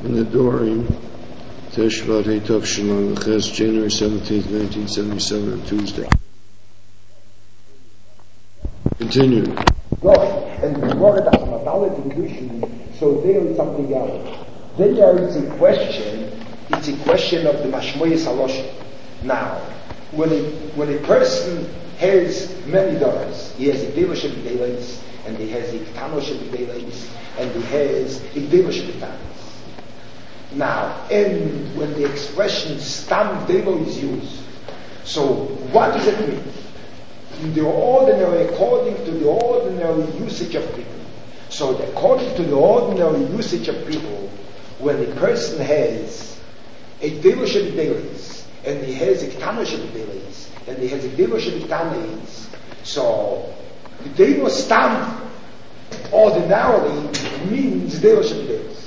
in the Dorim, Teshvat Heitav Shemang Ches, January 17th, 1977, on Tuesday. Continue. And the word as modality condition, so there is something else. There is a question, it's a question of the Mashmoyes Halosh. Now, when a person has many dollars, he has a dealership Delos, and he has a Ktanoshem Delos, and he has a dealership Ktanos. Now, and when the expression Stam Delo is used, so what does it mean? In the ordinary, according to the ordinary usage of people. So according to the ordinary usage of people, when a person has a dealership Delos, and he has a Ktanoshem Delos, and he has a dealership Ktanos, so the Delos Stam ordinarily means dealership Delos.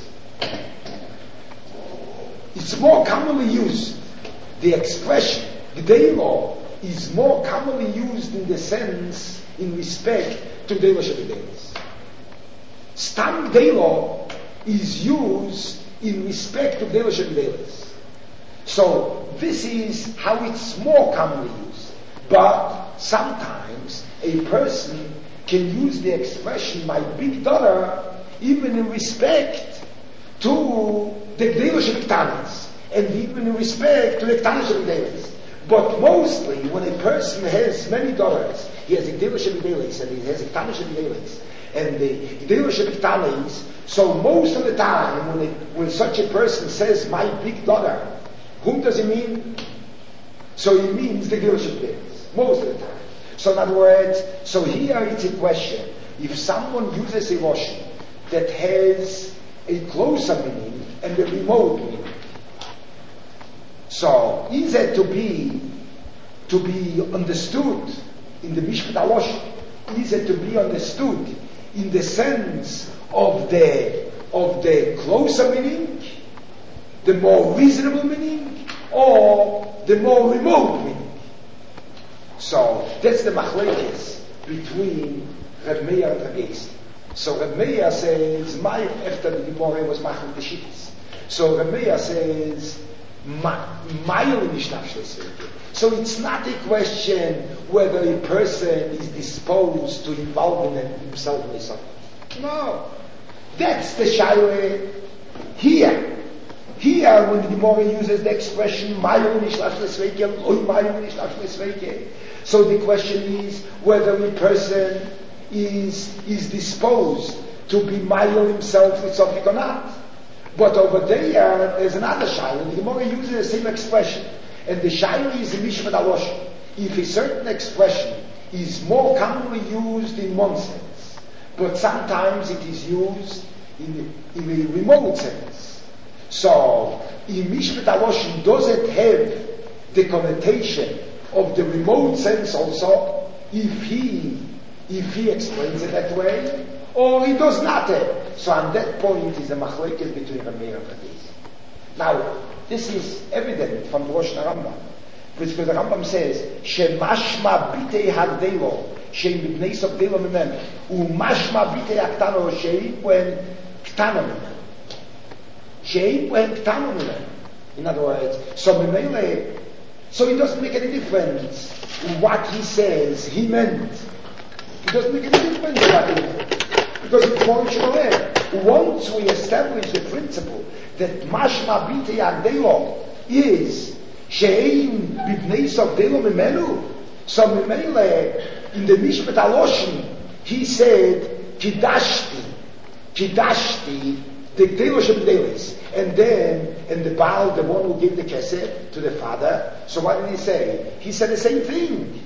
It's more commonly used. The expression, the Delo, is more commonly used in the sense, in respect to dealership Delos. Stam Delo is used in respect to dealership Delos. So this is how it's more commonly used. But sometimes a person can use the expression my big daughter even in respect to the dealership Ktanos, and even in respect to the Ktanoshem Delos. But mostly when a person has many daughters, he has a dealership Delos and he has a Ktanoshem Delos, and the dealership Ktanos, so most of the time when such a person says my big daughter, whom does he mean? So he means the dealership Delos, most of the time. So in other words, so here it's a question, if someone uses a Lashon that has a closer meaning and a remote meaning, so is it to be understood in the Mishpat HaLashon? Is it to be understood in the sense of the closer meaning, the more reasonable meaning, or the more remote meaning? So that's the machlekes between Reb Meir and Reb Yossi. So Reb Meir says, after the Gemara was machlek the shittas. So Reb Meir says, so it's not a question whether a person is disposed to involve himself in something. No. That's the shayre here. Here, when the Gemara uses the expression, so the question is whether a person is disposed to be mayel himself with something or not. But over there's another shayla. The Gemara uses the same expression, and the shayla is in Mishpat HaLashon. If a certain expression is more commonly used in one sense, but sometimes it is used in a remote sense. So, in Mishpat HaLashon, does it have the connotation of the remote sense also, if he explains it that way, or he does not have? So on that point is a machlekes between Reb Meir and Reb Yossi. Now, this is evident from Rosh Rambam, because the Rambam says, "Shemashma bitei hagdelo, sheim b'bnei sov delo mimenu, u'mashma bitei haktano sheim when ktano mimenu, sheim when ktano mimenu." In other words, so it doesn't make any difference what he says he meant. It doesn't make any difference what he meant, because it's more shalom. Once we establish the principle that mashma bitei hagdelo is she'ein b'bnei sov delo mimenu, so Mimele in the Mishpat HaLashon he said kidashti the dealership dealers, and the Baal, the one who gave the kesef to the father. So what did he say? He said the same thing.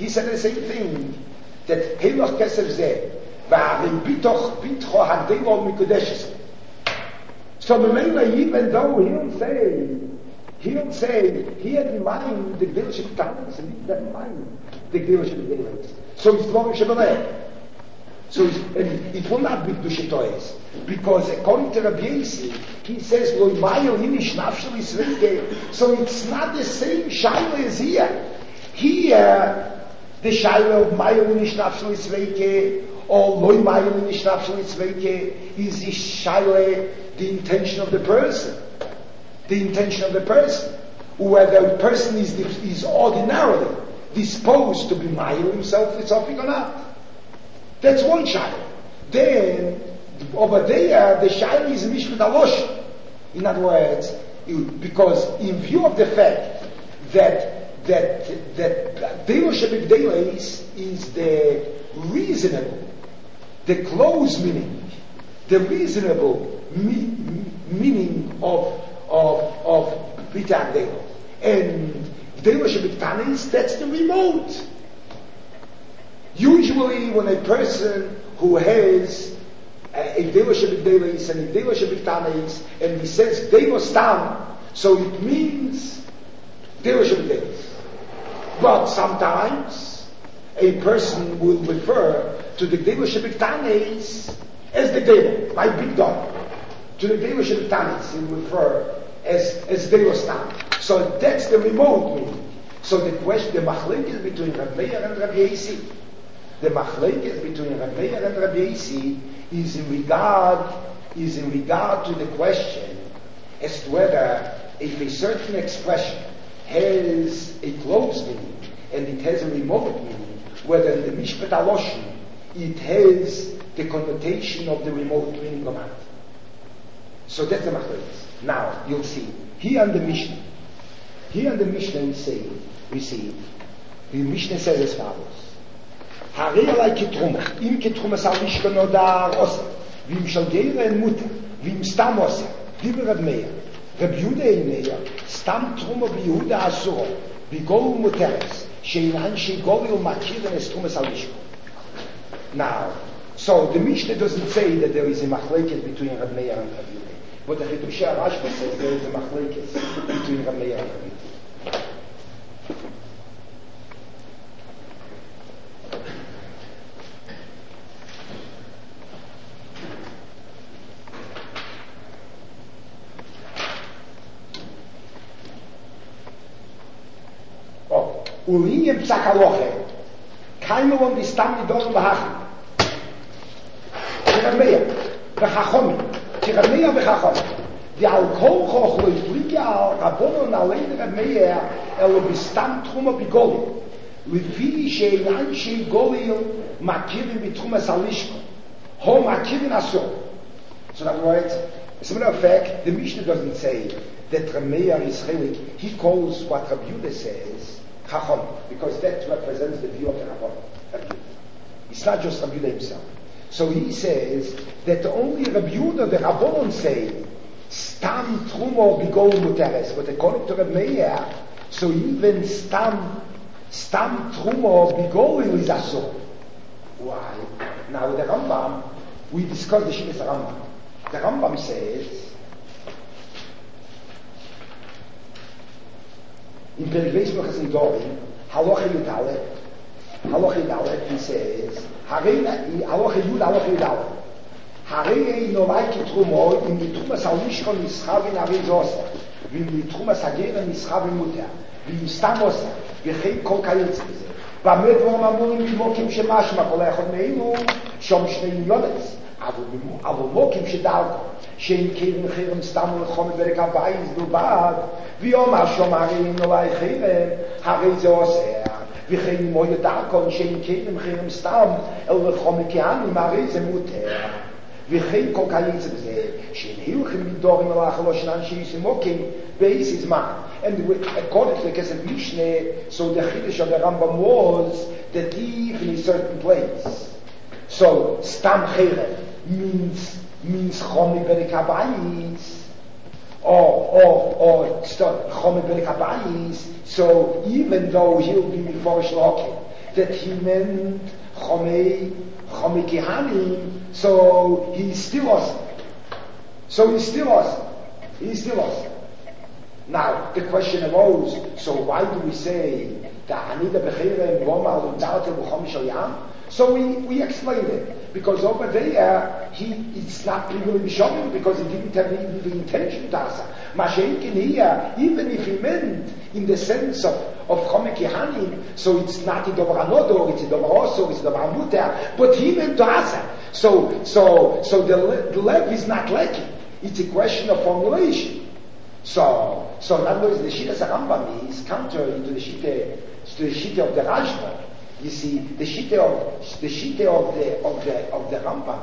That Heloch kesef zeh v'arim bitoch bitcho hagdelo mikudeshes. So Mimele, even though he'll say he had in mind the dealership talents, and he had in mind the dealership dealers. So it's Dvorim Shebeleh. So it will not be Dushitoes, because according to Rabbi Yossi, he says Lo Mayo Hinish Nafshel Yisrael. So it's not the same Shaila as here. Here, the Shaila of Mayo Hinish Nafshel Yisrael or Lo Mayo Hinish Nafshel Yisrael is the Shaila the intention of the person. The intention of the person. Whether the person is ordinarily disposed to be mile himself with something or not. That's one child. Then, over there, the child is mishpat alosh. In other words, because in view of the fact that Deilo Shebigdeles is the reasonable, the close meaning, the reasonable meaning of Bita Deilo. And Deilo Shebigtanis, that's the remote. Usually when a person who has a Deilo Shebigdeles and a Deilo Shebigtanis, and he says Deilo Stam, so it means Deilo Shebigdeles. But sometimes a person will refer to the Deilo Shebigtanis as the Deilo, my big dog. To the Deilo Shebigtanis he will refer as Deilo Stam. So that's the remote meaning. So the question, the machlekes between Rav Meir and Rav Yossi, the machlekes between Rav Meir and Rav Yossi is in regard to the question as to whether if a certain expression has a close meaning and it has a remote meaning, whether in the Mishpat Aloshin it has the connotation of the remote meaning or not. So that's the machlekes. Now you'll see here in the Mishnah we see the Mishnah says as follows: Harei alai kitruma, im kitruma sal mishkan odar osa, vim shal geira en muta, vim stam osa, diber Rav Meir, Reb Yehuda en Meir, stam truma bi Yehuda asuro, bi golu muteres, sheinan sheigoli u'makirin es truma sal mishkan. Now, so the Mishnah doesn't say that there is a machlekes between Rav Meir and Rav Yehuda, but the Chidushei Rashba says there is a machlekes between Rav Meir and Rav Yehuda. Ulinjem psakaloche, kaimo on distam nidon bahachim. Rameya, bechachomim, Rameya bechachomim. The alcohol chochlo iflike al rabonon alein Rameya elo bistam truma bigoli. Lefi she'enan she'i golil makirin bitrumas alishko. Ho makirin asur. So in other words, as a matter of fact, the Mishnah doesn't say that Rameya is chelik. He calls what Rabbi Yehuda says Chacham, because that represents the view of the Rabban. It's not just Rabbi Yehuda himself. So he says that only Rabbi Yehuda, the Rabbanon say, Stam Trumo Bigol Muteres, but according to Rabbi Meir, so even Stam Trumo Bigol is Asur. Why? Now the Rambam, we discussed the Shittas Rambam. The Rambam says, in Perikles Brachas Nidorim, Halacha Yudalet, he says, Halacha Yudalet, Harei Norai Kitrumo, in the Trumas Alishkon Nischav in Arizosa, in the Trumas Agera Nischav in Mutter, in Stamosa, Vechei Kol Kayetz Beze, Bamed Vor Mamurim Bimokim Shemashma, Kol Echad Meilu, Shom Shnei Yones, אבל מוקים שדאלקו, שאין קרן חרם סתם ולחום ברק הבייס בלבד, ויאמר שומרים אולי חרם, הרי זה עושה, וכן מו ידאלקו, שאין קרן חרם סתם, אל לחום כהנים, הרי זה מותר. וכן כל כייצא בזה, שאין הילכים מדורים אל החלושן אנשי מוקים, באיזה זמן. And according to the Kesef Mishneh, so the Chiddush of the Rambam was that if in a certain place, so Stam Cherem means Chomi Berikabayis, or Chomi Berikabayis, so even though he'll be before Shlokim, that he meant Chomi Kihanim, so he's still awesome. He's still awesome. Now, the question arose, so why do we say that Hanida Bechirem Roma Lundalte Buchom Shoyam? So we explained it. Because over there, it's not really Bishomim because he didn't have even the intention to asa. Mashenkin here, even if he meant in the sense of Chomek Yehanim, so it's not in Dover Anodor, it's in Dover Oso, it's in Dover Amuter, but he meant to asa. So the lev is not lacking. It's a question of formulation. So in other words, the Shittas Rambam is contrary to the Shitta of the Rashba. You see, the Shitta of the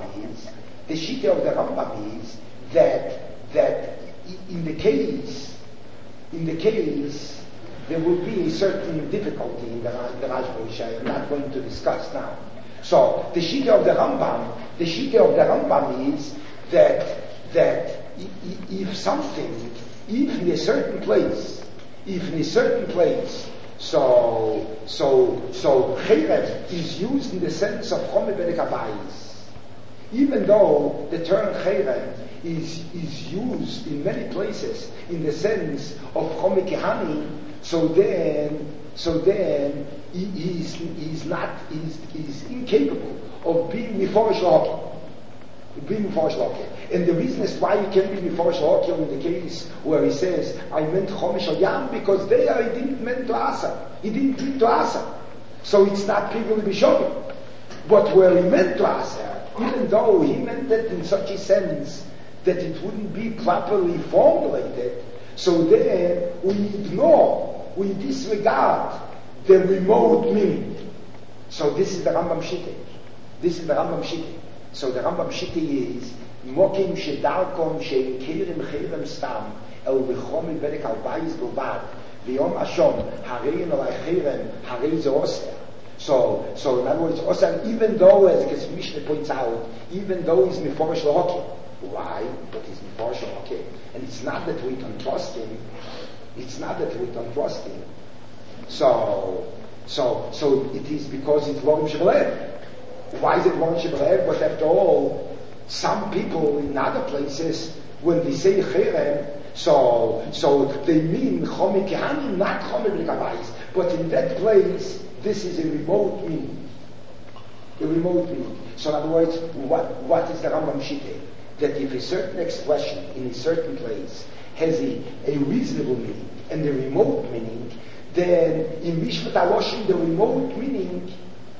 Rambam is that in the case there will be a certain difficulty in the Rashba, which I am not going to discuss now. So the Shitta of the Rambam is that if in a certain place, so Cherem is used in the sense of Chomer Bedek Habayis, even though the term Cherem is used in many places in the sense of Chomer Kehani, so then he is incapable of being Miforish L'Hokim. And the reason is why he can be Miforish L'Hokim in the case where he says, I meant Chomesh Al Yam, because there he didn't mean to Asa. He didn't treat to Asa. So it's not people to be showing. But where he meant to Asa, even though he meant it in such a sense that it wouldn't be properly formulated, so then we disregard the remote meaning. So this is the Rambam Shittah. So the Rambam Shittah is Mokim Shedarkom Shein Kerem Cherem Stam El Bechom Bedek Al Bayis Bilbad V'Yom Ashom Harein Olay Cherem Harei Ze Oser. So in other words, Oser, even though, as the Mishnah points out, even though he's Miforish L'Hokim. Why? But he's Miforish L'Hokim. And it's not that we don't trust him. So it is because it's Lorim Shebelev. Why is it Lorim Shebelev? But after all, some people in other places, when they say Cherem, so they mean Chomer Kehani, not Chomer Bedek Habayis. But in that place, this is a remote meaning. So in other words, what is the Rambam Shittah? That if a certain expression in a certain place has a reasonable meaning and a remote meaning, then in Mishpat HaLoshin the remote meaning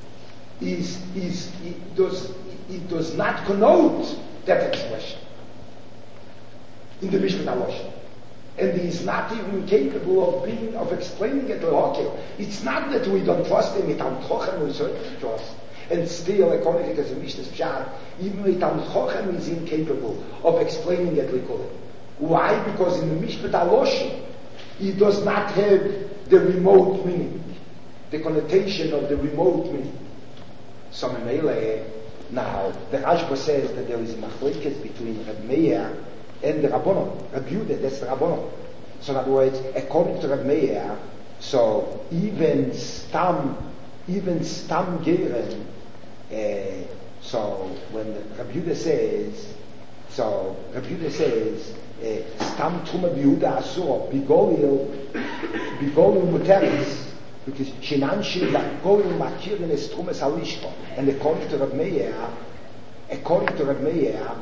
does not connote that expression in the Mishpat HaLoshin. And he is not even capable of explaining it to L'Hokim. It's not that we don't trust him, we certainly trust. And still, according to the Mishnah's Pshat, even with Talmud Chochem is incapable of explaining it L'Kulim. Why? Because in the Mishpat HaLoshin, he does not have the remote meaning, the connotation of the remote meaning. So now, the Rashba says that there is a machlekes between Reb Meir and the Rabbanon. Reb Yehuda, that's the Rabbanon. So in other words, according to Reb Meir, so even Stam Geren, so when Reb Yehuda says, Stam Truma B'Yehuda Asur, Bigolil Muteris, because Shinan Shila, Golil Makirin is Trumas Halishko. And according to Reb Meir,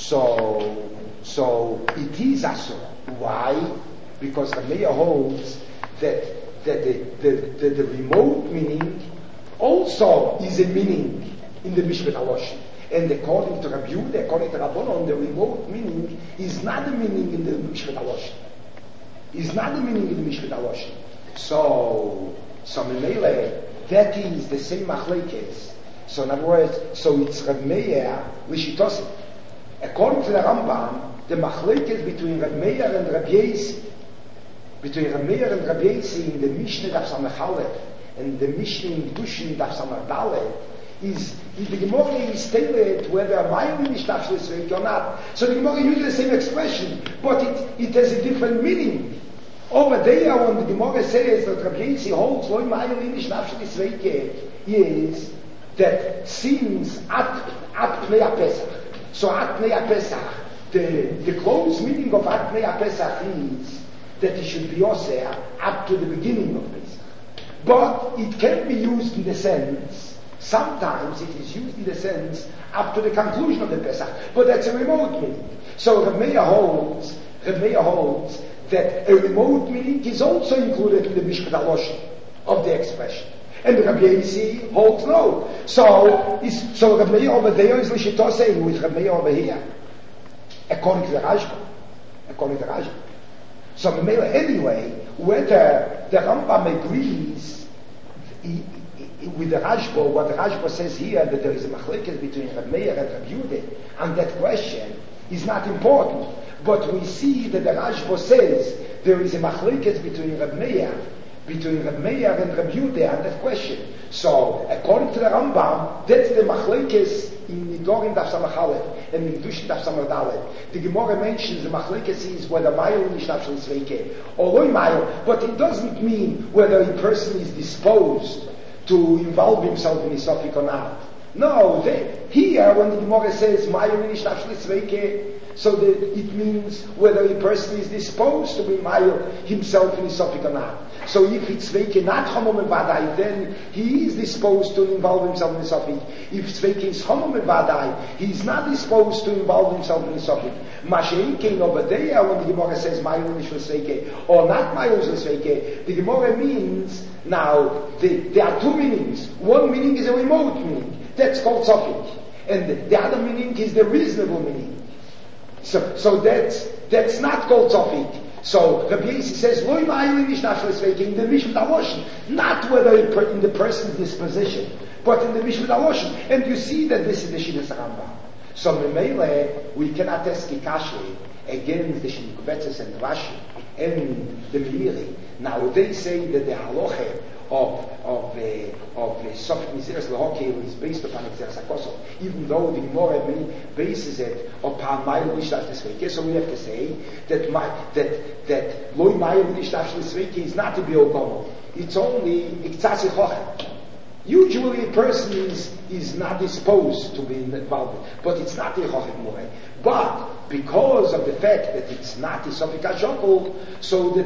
so it is Asur. Why? Because Reb Meir holds that the remote meaning also is a meaning in the Mishpat HaLoshin. And according to Rabbi Yehuda, according to Rabbanon, the remote meaning is not the meaning in the Mishpat HaLoshin. So Memele, that is the same machlekes. So in other words, so it's Reb Meir l'shitosim. According to the Rambam, the machlekes between Reb Meir and Reb Yesi, in the Mishnah Daf Samach Aleph and the Mishnah in Kedushin Daf Samach Dalet, is the Gemara is stated whether a Mayim is Nafshel or not. So the Gemara uses the same expression, but it has a different meaning. Over there, when the Gemara says that Rabbi Yesi holds Loi Mayim is Nafshel is that since at Pnei Pesach. So at Pnei Pesach, the close meaning of at Pnei Pesach is that it should be Oseh up to the beginning of Pesach. But it can be used in the sense, sometimes it is used in the sense up to the conclusion of the Pesach, but that's a remote meaning. So Reb Meir holds that a remote meaning is also included in the Mishpat HaLoshin of the expression. And Rabbi Yesi holds no. So Reb Meir over there is l'shitosei with Reb Meir over here. according to the Rashba. So anyway, whether the Rambam agrees with the Rashba, what the Rashba says here, that there is a machlekes between Reb Meir and Reb Yehuda, and that question is not important. But we see that the Rashba says there is a machlekes between Reb Meir and Reb Yehuda on that question. So, according to the Rambam, that's the machlekes in Nidorim Daf Samach Aleph and in Kedushin Daf Samach Dalet. The Gemara mentions the machlekes is whether Mayel Nishnaf Shel Sveike or Loi Mayel, but it doesn't mean whether a person is disposed to involve himself in Isofik or not. No, here when the Gemara says Mayel Nishnaf Shel Sveike, so that it means whether a person is disposed to be Mayel himself in Isofik or not. So if it's Sveike not Chomom Vadai, then he is disposed to involve himself in Isofik. If Sveike is Chomom Vadai, he is not disposed to involve himself in Isofik. Masheikein over there, when the Gemara says Mayel Nishel Sveike or not Mayel Nishel Sveike, the Gemara means, now, there are two meanings. One meaning is a remote meaning. That's called Sofik. And the other meaning is the reasonable meaning. So that's not called Sofik. So Rabbi Yossi says, "Loi ma'ayim nishnaf shel sveike," in the Mishpat Aloshin, not whether in the person's disposition, but in the Mishpat Aloshin. And you see that this is the Shinas Rambam. So Memele, we cannot ask Kikashi against the Shinkubetzes and Rashi and the Meiri. Now they say that the halacha of Sofik Miseres Lahokeh is based upon Exeres HaKosov, even though the Gemara bases it upon Mayel Nishnaf Shel Sveike. So we have to say that Loi Mayel Nishnaf Shel Sveike is not to be Ogomo. It's only Iktzasi Chochem. Usually a person is not disposed to be involved, but it's not the Chochem Moreh. But because of the fact that it's not the Sofik HaShokol, so the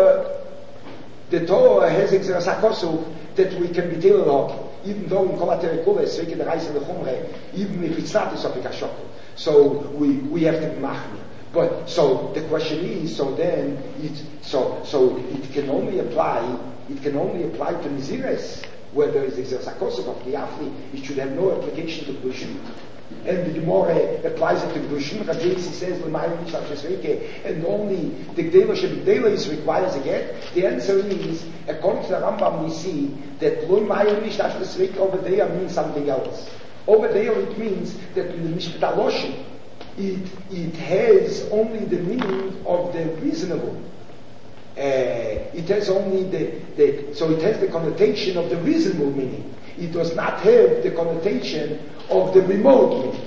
Torah has Exeres HaKosov that we can be Teil Lahokeh, even though in Kolater Kula is Sveike the Reis and the Chumre, even if it's not the Sofik HaShokol. So we have to be Machmir. But so the question is, so then it can only apply to Mizires, where there is Exeres HaKosov of the Afli. It should have no application to Kedushin. And the Gemara applies it to Kedushin. Rabbi Yossi says, and only the Gdela Shebigdela is requires a get. The answer is, according to the Rambam, we see that Lo Mayim Nishnaf Shel Sveike over there means something else. Over there it means that in the Mishpat Aloshin, it has only the meaning of the reasonable. It has only so it has the connotation of the reasonable meaning. It does not have the connotation of the remote meaning.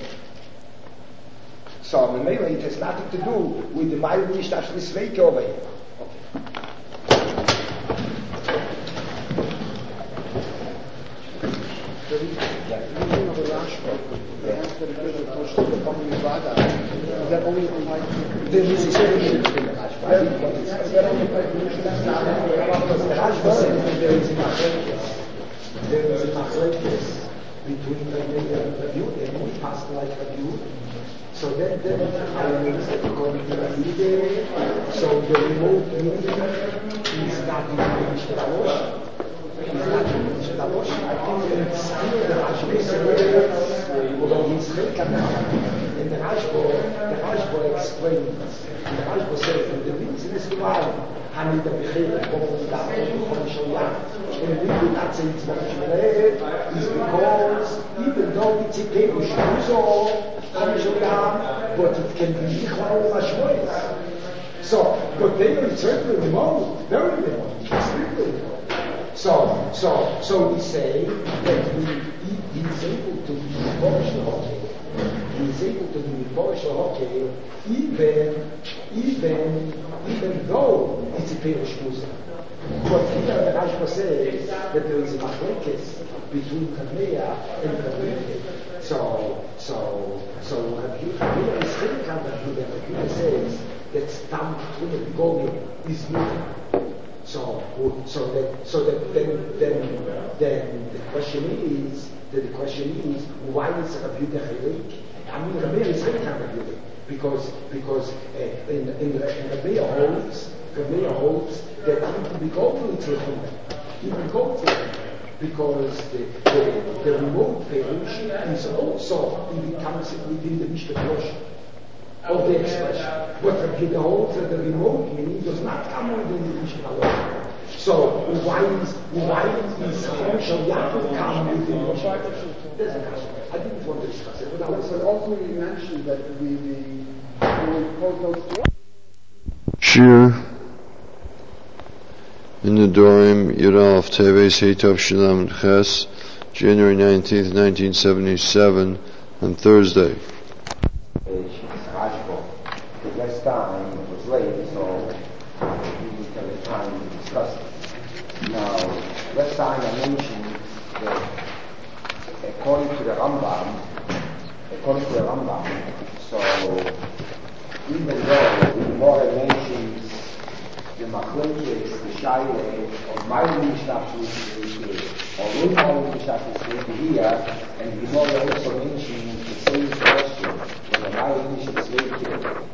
So, it has nothing to do with the Mayim Nishnaf Shel Sveike over here. That only there is a machlekes between Rabbi Yehuda and we pass like Rabbi Yehuda. So then according to Rabbi Yehuda, so the remote meaning is not in the Mishpat Aloshin. It's not in the Mishpat Aloshin. I think it's still the Rashba says, although he's Chilkan, and the Rashba explains. The Rashba says that the reason is why Hamid Abechir called that and we do not say it's Moshuleh is because even though it's a Perush Muzo, but it can be Yichlau Lashmois. So, but they are certainly remote, very remote, extremely remote. So we say that he is able to be Meforish Lahokeh. He is able to be Meforish Lahokeh even though it's a Perush Muzo. But here the Rashba says that there is a machlekes between Kameya and Rabbi. So Rabbi Yehuda is still kind of Rabbi Yehuda says that Stam Tchunet Gogim is moving. So then the question is why is Rabbi Yehuda Chaylik? I mean Rabbi is still kind of Rabbi Yehuda because in Rabbi holds that he can be going to him. He can go to him because the remote Perush is also, it becomes within the Mishpat Aloshin. of the expression. But the holds that the remote meaning does not come within the Mishnah law. So why is Chon Shel Yaakov come within the Mishnah? I didn't want to discuss it, but I was ultimately you mentioned that Shir in the Dorim Yudalef Teves Heitov Shalom Ches, January 19th, 1977, on Thursday. The last time it was late, so we didn't have the time to discuss it. Now, last time I mentioned that according to the Rambam, so even though the Gemara mentions the Machlokes, the Shaila of Ma'alim Mishnah or Ma'alim Mishnah here, and the Gemara also mentions the same question when the Ma'alim Mishnah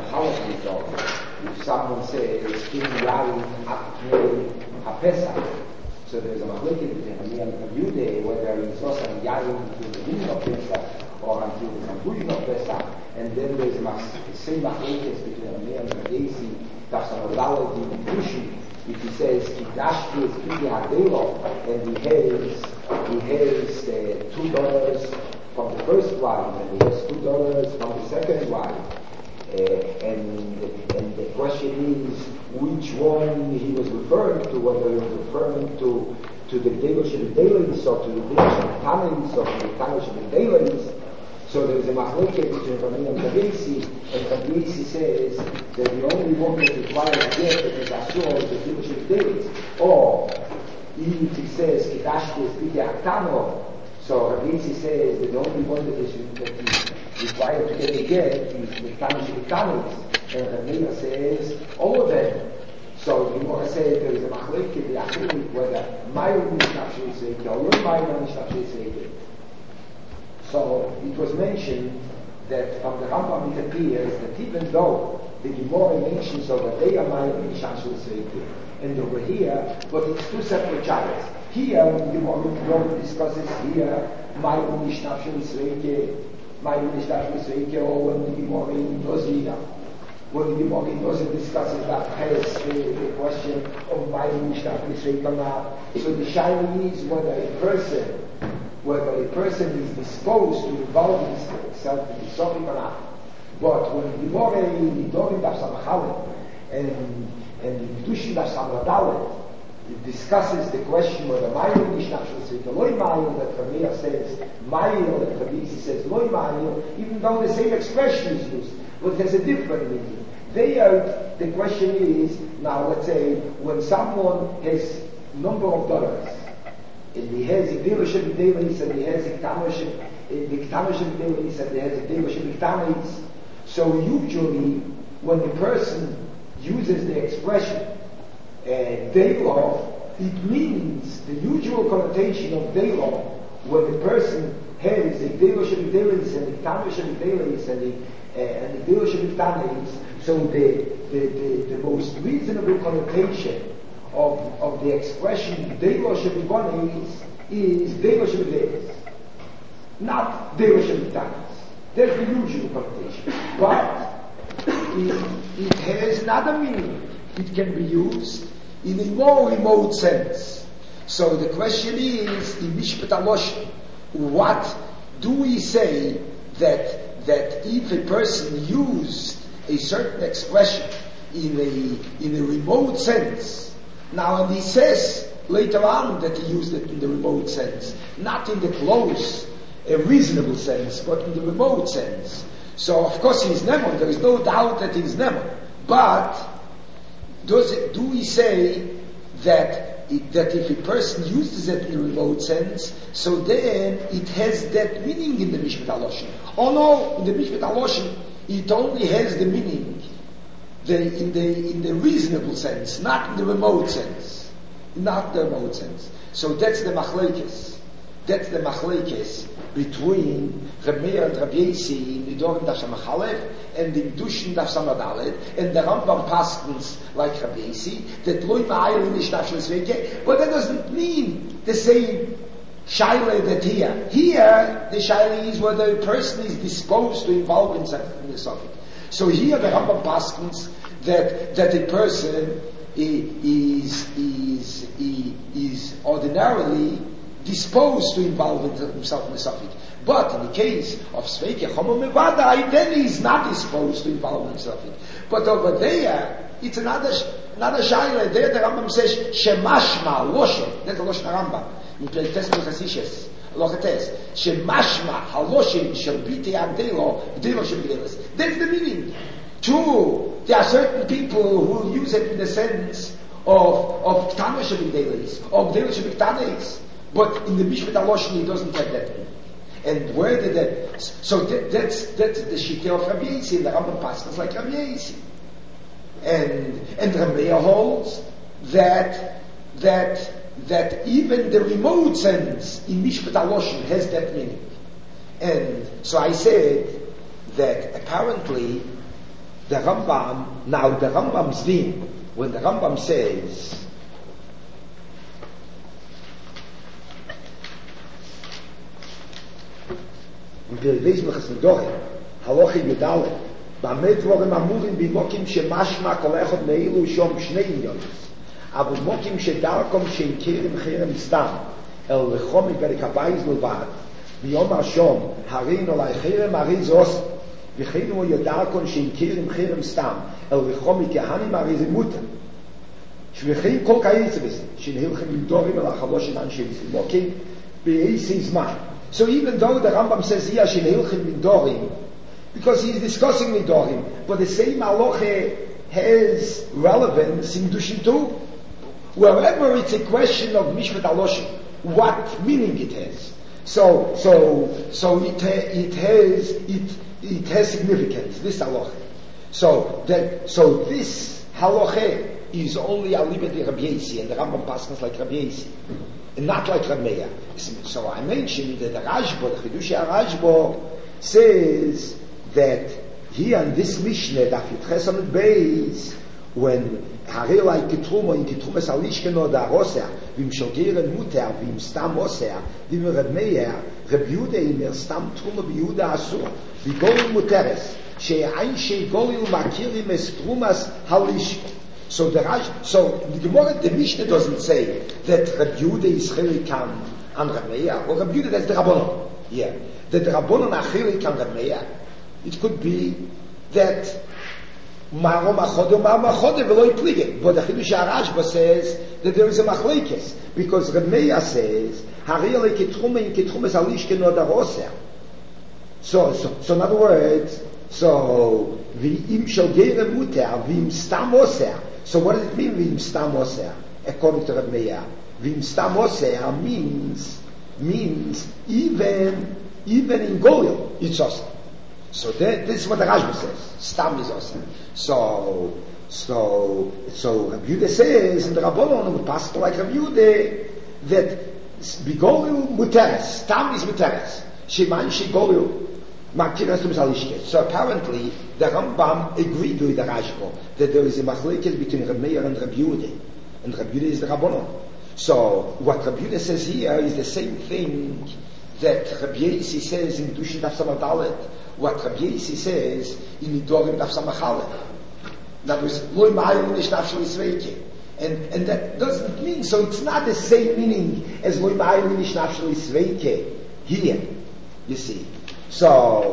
if someone says Kim Yarim Akmei HaPesach, so there's a machlokes between me and Yehuda whether it's also Yarim until the beginning of Pesach or until the conclusion of Pesach, and then there's the same machlokes between me and Yesi, that's on the Kushi. If he says Kidashki is Kiki Hadelo, and he has $2 from the first wife, and he has $2 from the second wife. And the question is which one he was referring to, whether he was referring to the Degosh of the Dailies or to the Degosh of the Tanalis or to the Tanalis of the Dailies. So there is a machlokes between Rabbi and Rabbi, and Rabbi says that the only one that requires a gift that is Asur is the Degosh of the Dailies. Or if he says Kedashki is Piti Aktano, so Rabbi says that the only one that is required to get a get is the Tanalis of the Tanalis, and Rabbi says all of them. So the Gemara says there is a machlokes whether Ma'alim Mishnah Sheisei or Ma'alim Mishnah Sheisei. So it was mentioned that from the Rambam it appears that even though the Gemara mentions over there Ma'alim Mishnah Sheisei and over here, but it's two separate chapters. Here when the Gemara discusses here Ma'alim Mishnah Sheisei, Ma'alim Mishnah Sheisei, or when the Gemara knows here. When the Gemara doesn't discuss it, that has the question of Ma'alim Mishnah Sheisei or not. So the shaila is whether a person is disposed to involve himself in the Sofi or not. But when the Gemara in the Dorim Daf Samachaleh and the Kedushin Daf Samadalet, it discusses the question whether Ma'alim Mishnah Sheisei or Loi Ma'alim, that Rabbi says Ma'alim, that Rabbi says Loi Ma'alim, even though the same expression is used, but there's a different meaning. The question is, now let's say, when someone has number of dollars, and he has a dealership dailies, and he has a Ktamoship dailies, and he has a dealership dailies, so usually, when the person uses the expression, Deilov, it means the usual connotation of Deilov, when the person has a dealership dailies, and a Ktamoship dailies, and the dealership dailies, so the most reasonable connotation of the expression dealership is dealership dailies, not dealership dailies. That's the usual connotation. But it has another meaning. It can be used in a more remote sense. So the question is, in Mishpat HaLoshen, what do we say that if a person used a certain expression in a remote sense, now and he says later on that he used it in the remote sense, not in the close, a reasonable sense, but in the remote sense. So of course he's Nemon, there is no doubt that he's Nemon. But do we say that if a person uses it in a remote sense, so then it has that meaning in the Mishpat HaLoshen? Oh no, in the Mishpat HaLoshen it only has the meaning in the reasonable sense, not in the remote sense. Not the remote sense. So that's the machlokes. That's the machlokes between Reb Meir and Rabbi Yossi in the Dorim Daf Samachaleh and the Kedushin Daf Samadalet, and the Rambam paskins like Rabbi Yossi that Loi Ma'alim Mishnah Sheisei, but that doesn't mean the same shaila that here. Here, the shaila is whether a person is disposed to involve himself in the subject. So here the Rambam paskins that a person is ordinarily disposed to involve himself in the suffix. But in the case of Sveike Chomo Mevadai, then he is not disposed to involve himself in. But over there, it's another shaila. There the Rambam says, Shemashma, Loshe, that's the Loshe Rambam. In Pleites Mechasishes, Lochetes, Shemashma, Haloshe, Shabite Agdelo, Gdelo Shabgelis. That's the meaning. True, there are certain people who use it in the sense of Ktana Shabgelis, of Gdelo Shabgtanes. But in the Mishpat Aloshni, it doesn't have that meaning. And where did that? So that's the Shiteh of Rabbi Yossi. The Rambam passes like Rabbi Yossi, and Rameya holds that even the remote sense in Mishpat Aloshin has that meaning. And so I said that apparently the Rambam's din, when the Rambam says in Perivez Mechasnidorim, Halochi Yudalet, B'amed Dvorim Amurim B'mokim Shemashma Kol Echad Meilu Shom Shnei Inyonis, Aber Mokim Shedarkom She'inkirim Cherem Stam, El Lechom Iberik Habayis Levad, B'yom HaShom, Harin Olai Cherem Harin Zos, V'cheinu Yedarkom She'inkirim Cherem Stam, El Lechom Ikehanim Harin Zimuta, Shv'chein Kol Kayitzebes, Shenhilchem Yudorim El Achalosh Enan She'izim, Mokim B'eisi Zman. So even though the Rambam says here Shenhilchem Midorim, because he's discussing Midorim, but the same halacha has relevance in Dushin too. Wherever it's a question of Mishpat Aloshim, what meaning it has. So it has significance. This halacha. So this halacha is only a liberty Rabbi Yossi, and the Rambam passes like Rabbi Yossi, and not like Rameya. So I mentioned that the Rashba, the Chidush Rashba, says that here in this Mishnah, that Yitches on the base, when Harei like Kitrumo in Kitrumas Alishkeno da Roser, vim Shogeren Mutter, vim Stam Oser, vim Rameya, Reb Yehuda in Stam Truma Yehuda Asur, vigolil Muteres, she'ain she'golil makirim es Trumas Halishkeno. So the Gemara, the Mishnah doesn't say that Reb Yehuda is Chilikam and Rameya, or Reb Yehuda, that's the Rabbanon. Yeah, that the Rabbanon are Chilikam Rameya. It could be that Maro Machode Veloi Plige, but the Chidush Rashba says that there is a Machlekes, because Rameya says Harei Ketrume in Ketrumes Alishken or Daroser. So in other words, so V'im Shogere Muter, V'im Stam Oser. So what does it mean, V'im Stam Oser, according to Reb Meir? V'im Stam Oser means even in Golil, it's Oser. So this is what the Rashba says. Stam is Oser. So Reb Yehuda says, in the Rabbanon, the pastor like Reb Yehuda, that B'Golil Muteres, Stam is Muteres. Sheman Shegolil. So apparently the Rambam agreed with the Rashba that there is a machlekes between Reb Meir and Reb Yehuda, and Reb Yehuda is the Rabbanon. So what Reb Yehuda says here is the same thing that Reb Yossi says in Dushin Daf Samach Dalet. What Reb Yossi says in Nidorim Daf Samach Aleph. That was Loi Ma'ayim Nishnafshel Yisreike, and that doesn't mean, so it's not the same meaning as Loi Ma'ayim Nishnafshel Yisreike here. You see. So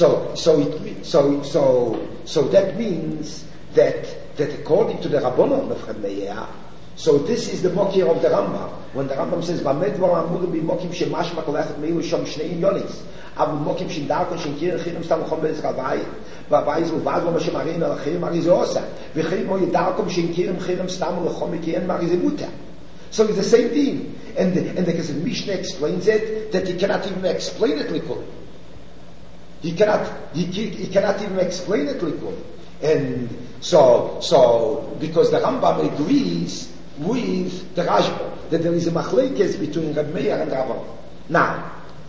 that means that according to the Rabbanon of Reb Meir, so this is the mokir of the Rambam. When the Rambam says, "B'amed dvar amur b'mokim shemashma kol echad meilu shom shnei inyonis, avu mokim shindarkon shenkir chirim stam chom beis chavai, v'avai zul vad v'ma shemarin al achirim arize osa, v'chirim mo yedarkom shenkirim chirim stam lechom ekien marize muta." So it's the same thing, and the Mishnah explains it that he cannot even explain it likuli. He cannot even explain it likuli. And so because the Rambam agrees with the Rashba that there is a machlekes between Reb Meir and Rabbanon. Now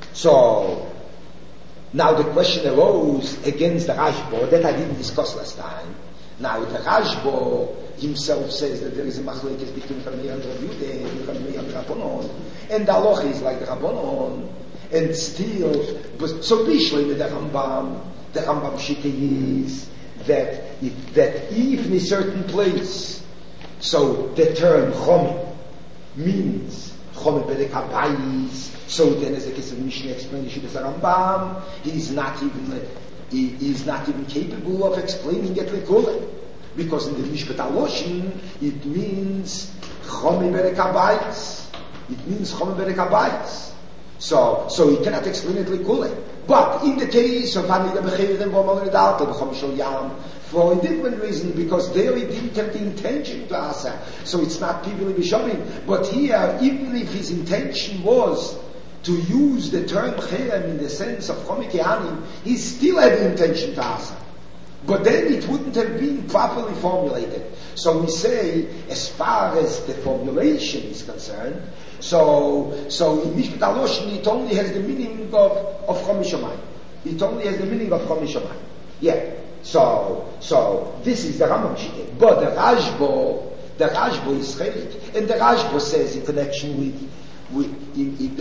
the question arose against the Rashba that I didn't discuss last time. Now the Rashba himself says that there is a machlekes between Reb Meir and Reb Yehuda and Reb Meir and Rabbanon, and the halacha is like the Rabbanon. And still, so Bishli with the Rambam, the Rambam Shita is that if in a certain place, so the term Chom means Chom Berek HaBayis, so then as the case of Mishnah explains the Rambam, he is not even capable of explaining it Lekule. Because in the Mishpat HaLoshen, it means Chom Berek HaBayis. It means Chom Berek HaBayis. So he cannot explain it Lekule. But in the case of Hanida Bechayim and Bomal Nedalta, B'chom Shal Yam, for a different reason, because there he didn't have the intention to Asa, so it's not people B'Shamim. But here, even if his intention was to use the term Chayim in the sense of Chom Kehanim, he still had the intention to Asa. But then it wouldn't have been properly formulated. So we say, as far as the formulation is concerned, so in Mishpat HaLoshen it only has the meaning of Chom Shamayim. It only has the meaning of Chom Shamayim. Yeah. So this is the Rambam Shita. But the Rashbo is chelik, and the Rashbo says in connection with the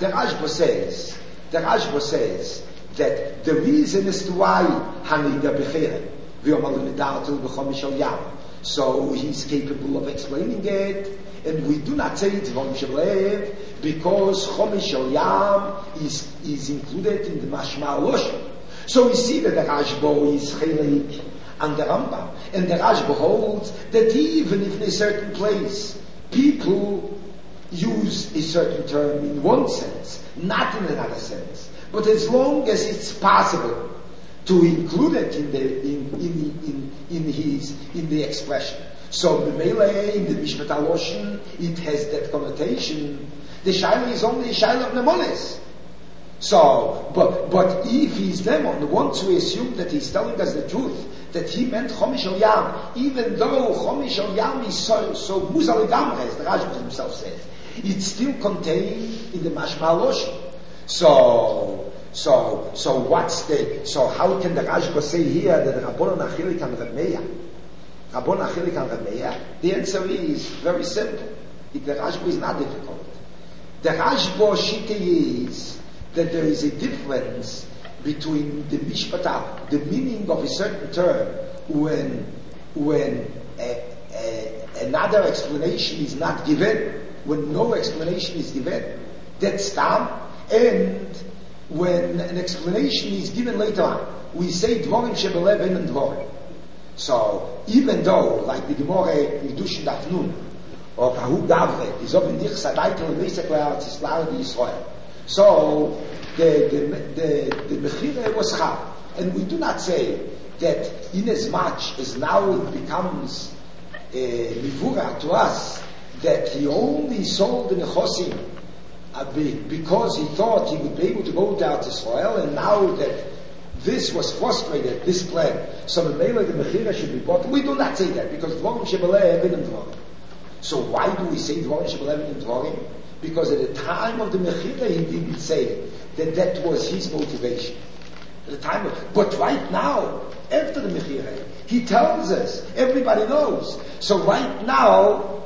Rashbo says that the reason as to why Hanida Bechayim v'Yomal Nedalta B'chom Shal Yam, so he's capable of explaining it, and we do not say it's Chom Shalev because Chom Shal Yam is included in the Mashma HaLoshen. So we see that the Rashbo is chelik and the Rambam, and the Rashbo holds that even if in a certain place people use a certain term in one sense, not in another sense, but as long as it's possible to include it in the expression. So the Mele in the Mishpat HaLoshen, it has that connotation. The Shaila is only a Shaila of Nemones. So, but if he's Lemon, once we assume that he's telling us the truth, that he meant Chom Shal Yam, even though Chom Shal Yam is so Muzal Gamre, as the Rashba himself says, it's still contained in the Mashma HaLoshen. So how can the Rashba say here that Rabbanon Achilik and Rameya? Rabbanon Achilik and Rameya? The answer is very simple. The Rashba is not difficult. The Rashba Shita is that there is a difference between the Mishpata, the meaning of a certain term, when another explanation is not given, when no explanation is given, that's Tam, and when an explanation is given later on, we say Dvorim Shebelev and Dvorim. So even though, like the Gemara Nidushin Dafnun, or Kahu Gavre, is open dich Sadaitel Vesek Le'aretz Yisrael. So the Mechira was Chal, and we do not say that in as much as now it becomes Mivura to us that he only sold the Nechosim because he thought he would be able to go to Eretz Yisrael, and now that this was frustrated, this plan, so the Mechira should be bought. We do not say that because Dvorim Shebelev and Dvorim. So why do we say Dvorim Shebelev and Dvorim? Because at the time of the Mechira he didn't say that was his motivation. At the time but right now, after the Mechira, he tells us, everybody knows. So right now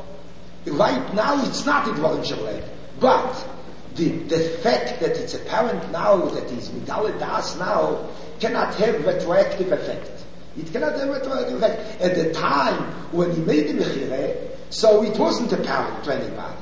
it's not a Dvorim Shebelev. But the fact that it's apparent now that he's Midale Das now cannot have retroactive effect. It cannot have retroactive effect. At the time when he made the Mechira, so it wasn't apparent to anybody.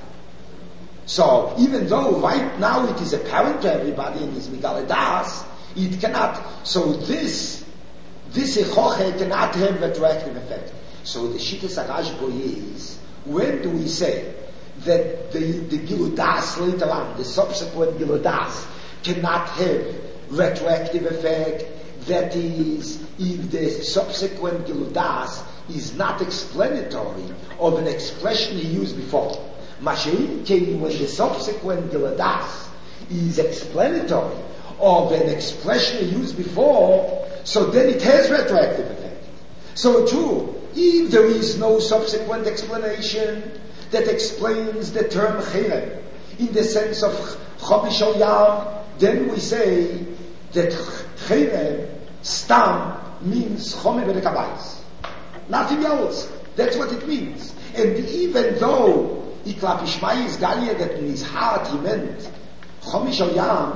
So even though right now it is apparent to everybody and is Midale Das, it cannot. So this Echoche cannot have retroactive effect. So the Shittas HaRashbo is, when do we say that the Giludas later on, the subsequent Giludas, cannot have retroactive effect? That is, if the subsequent Giludas is not explanatory of an expression he used before. Mashiach came when the subsequent Giludas is explanatory of an expression he used before, so then it has retroactive effect. So too, if there is no subsequent explanation that explains the term Chayim in the sense of Chom Shal Yam, then we say that Chayim Stam means Chom Berek HaBayis. Nothing else. That's what it means. And even though Iklap Ishmael is Galia, that in his heart he meant Chom Shal Yam,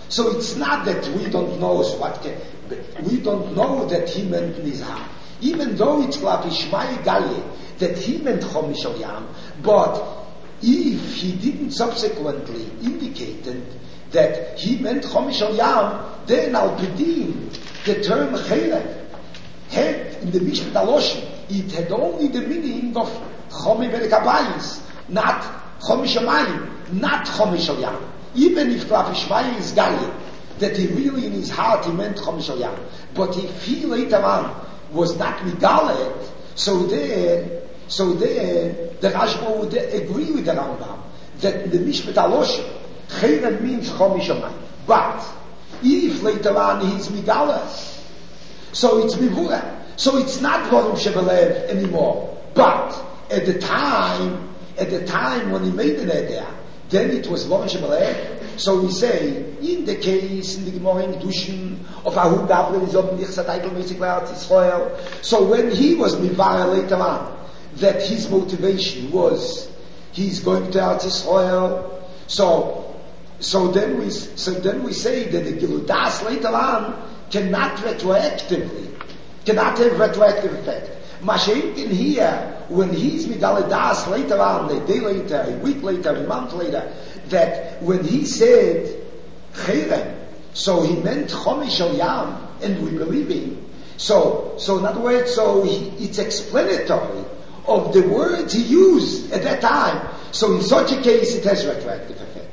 So it's not that we don't know we don't know that he meant Nizhar. Even though it's Klapi Shmai Gali, that he meant Chomish al Yam, but if he didn't subsequently indicate that he meant Chomish al Yam, then Al Pidim, the term Chaylev, had in the Mishpat Aloshin, it had only the meaning of Chomi Berekabayis, not Chomish Amayim, not Chomish al Yam. Even if Klapi Shmai is Gali, that he really in his heart he meant Chomish al Yam. But if he later on was not Migalet, so then the Rashba would agree with the Rambam that the Mishpat Aloshin, Chaylev means Chomish Amayim. But if later on he's Migalet, so it's Mivura. So it's not Vorim Shebelev anymore. But at the time when he made the Neder, then it was Vorim Shebelev. So we say, in the case, in the Gemara in Kedushin, of Ahu Gabriel is open Israel. So when he was Mivara later on, that his motivation was, he's going to Eretz Israel. So then we say that the Giludas later on cannot have retroactive effect. Mashiach in here, when he's Midaladas later on, a day later, a week later, a month later, that when he said Chaylev, so he meant Chomish al Yam, and we believe him. So in other words, it's explanatory of the words he used at that time. So in such a case, it has retroactive effect.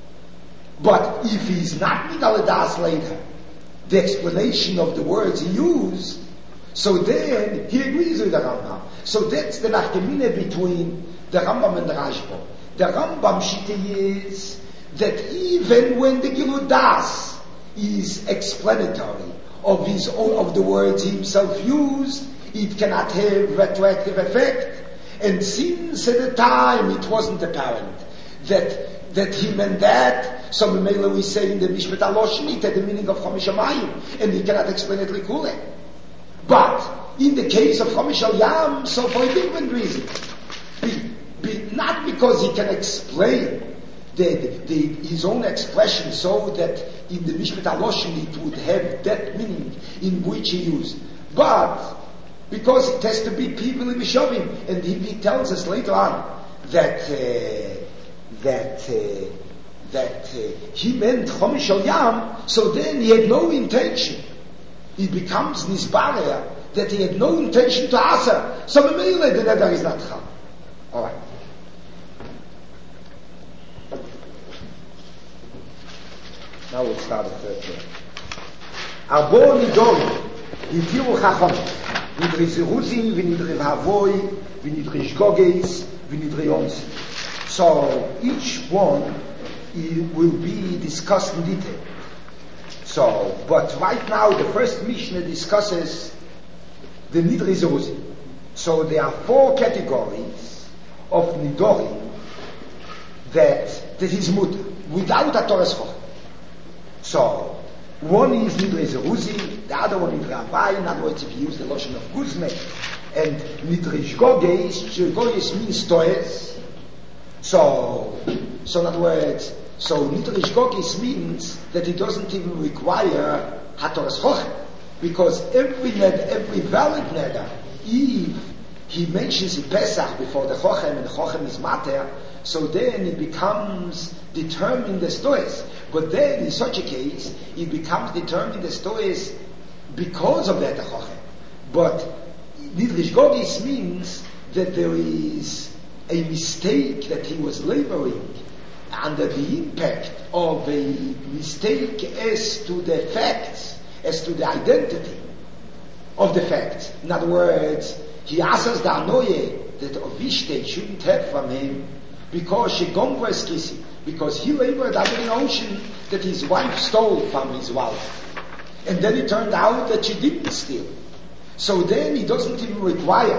But if he's not Midaladas later, the explanation of the words he used, so then he agrees with the Rambam. So that's the nachgemine between the Rambam and the Rashba. The Rambam shita is that even when the Giludas is explanatory of the words he himself used, it cannot have retroactive effect. And since at the time it wasn't apparent that he meant that, so Memela we say in the Mishpat Aloshin it had the meaning of Chomish Amayim, and he cannot explain it likule. But in the case of Chomish al Yam, so for a different reason, not because he can explain his own expression so that in the Mishpat Aloshin it would have that meaning in which he used, but because it has to be people in Mishovim, and he tells us later on that he meant Chomish al Yam, so then he had no intention. He becomes Nisbarer that he had no intention to answer. So Memele the Neder is not Chal. Alright. Now we'll start the third one. Arbo Nidori, Yitiru Chacham, Nidri Zeruzin, Vinidri Havoi, Vinidri Shgogeis, Vinidri Yonsi. So each one will be discussed in detail. So, but right now the first Mishnah discusses the Nidri Zeruzin. So there are 4 categories of Nidorim that is mutter, without a Torah Schach. So, one is Nidri Zeruzin, the other one Nidri Abai, in other words if you use the lotion of Guzme, and Nidri Shgogeis means Toes. So in other words, so Nidri Shgogeis means that it doesn't even require HaTorah Schach, because every valid neder, if he mentions in Pesach before the Chochem, and the Chochem is mater, so then it becomes determined as Toes. But then in such a case, it becomes determined as Toes because of that Chochem. But Nidri Shgogeis means that there is a mistake that he was laboring under the impact of a mistake as to the facts, as to the identity of the facts. In other words, he asks the Anoye that Ovishte shouldn't have from him because she gomvers kissing, because he labored under the notion that his wife stole from his wife. And then it turned out that she didn't steal. So then he doesn't even require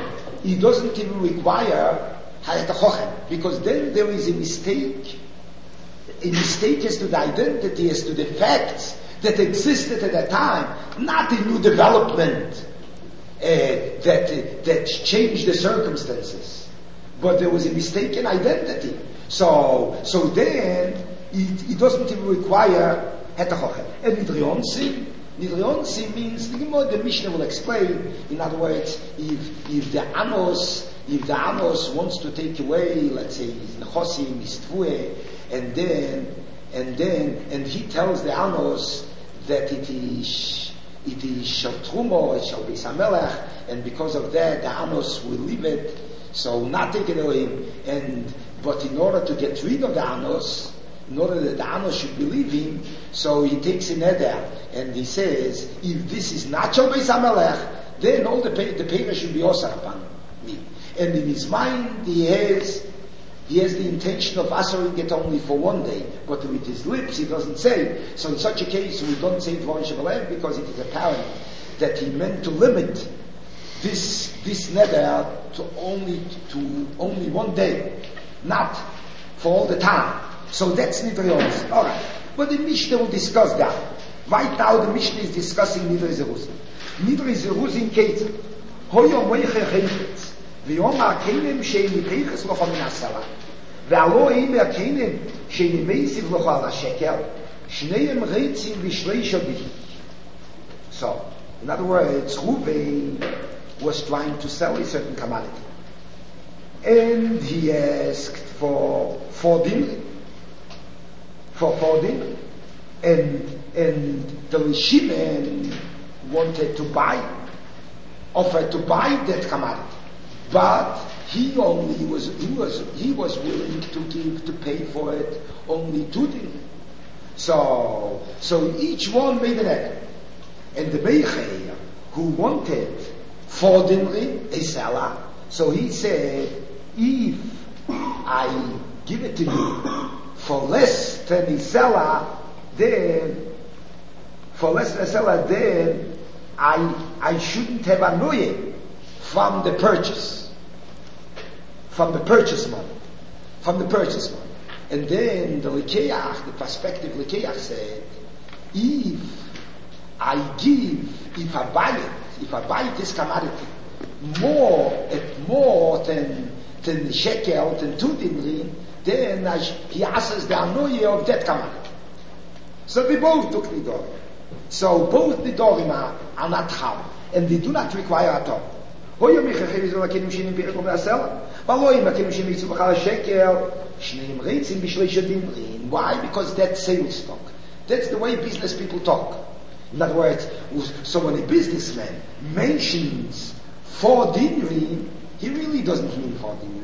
Hayat HaChochem, because then there is a mistake as to the identity, as to the facts that existed at that time, not a new development that changed the circumstances, but there was a mistaken identity. So then it doesn't even require Hetachochem. And Nidrionsi means, the Mishnah will explain, in other words, if the Anos wants to take away, let's say, his Nechosim, his Tvue, and he tells the Anos that it is Shal Trumo, it shall be Samelech, and because of that, the Anos will leave it, so not take it away, but in order to get rid of the Anos, in order that the Anos should believe him, so he takes an eder, and he says, if this is not Shal Beis HaMelech, then all the Peirah should be Osar upon me. And in his mind, he has the intention of answering it only for one day, but with his lips he doesn't say. So in such a case, we don't say Dvarim Shebalev because it is apparent that he meant to limit this neder to only one day, not for all the time. So that's Nidriyos. All right, but the Mishnah will discuss that. Right now, the Mishnah is discussing Nidrei Zeruzin. Nidrei Zeruzin Ketzah. Hoyo Moiche Chayfetz. ויאמר הכלים שאין מתייחס לך מן הסלה והלא אין הכלים שאין מייסיב לך על השקל שניהם רצים ושליש עדים. So, in other words, Reuven was trying to sell a certain commodity and he asked for 4 dinar and the Shimon wanted to offered to buy that commodity. But he was willing to pay for it only 2 dinar. So each one made an effort. And the Meicher, who wanted 4 dinar, a seller, so he said, if I give it to you for less than a seller, then I shouldn't have annoyed from the purchase money. And then the prospective Likeach said, if I buy this commodity more than shekel, than 2 dinar, then he asks the annoying of that commodity. So they both took Nidorim. So both Nidorim are not Chal, and they do not require at all. Why? Because that's sales talk. That's the way business people talk. In other words, so when a businessman mentions 4 dinar, he really doesn't mean 4 dinar.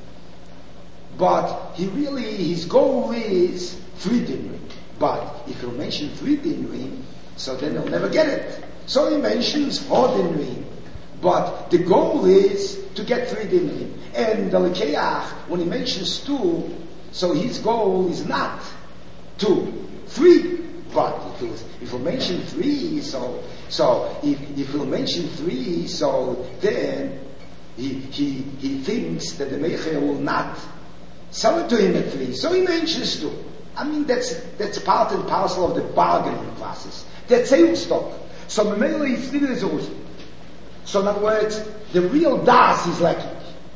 But his goal is 3 dinar. But if he'll mention 3 dinar, so then he'll never get it. So he mentions 4 dinar. But the goal is to get 3 dinar. And the Lekeach, when he mentions 2, so his goal is not 2, 3. But if he'll mention 3, so if he'll mention 3, so then he thinks that the Meicher will not sell it to him at 3. So he mentions 2. I mean, that's part and parcel of the bargaining process. That's sales stock. So Memele is still a Zeruzin. So in other words, the real das is lacking.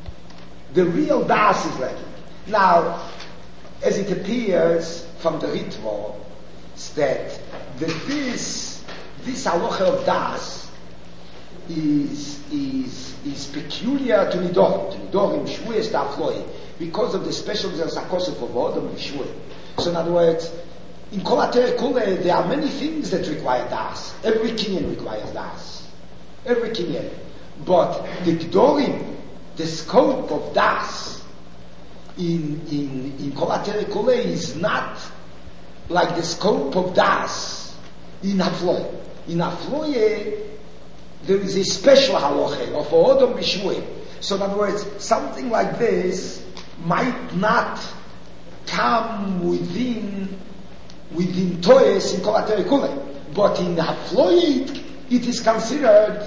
Now, as it appears from the Ritva, that this halacha of das is peculiar to Nidorim, Shvuah, Stafloi, because of the special Zakosef of Odom and Shvuah. So in other words, in Kol HaTorah Kule, there are many things that require das. Every kinyan requires das. Every kinyan. But the Gdorim, the scope of das in Kol HaTorah Kule is not like the scope of das in Hafloye. In Hafloye, there is a special halacha of Odom B'Shvuah. So in other words, something like this might not come within Toes in Kol HaTorah Kule. But in Hafloye, it is considered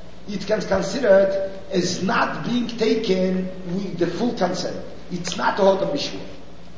as not being taken with the full consent. It's not Odom B'Shvuah.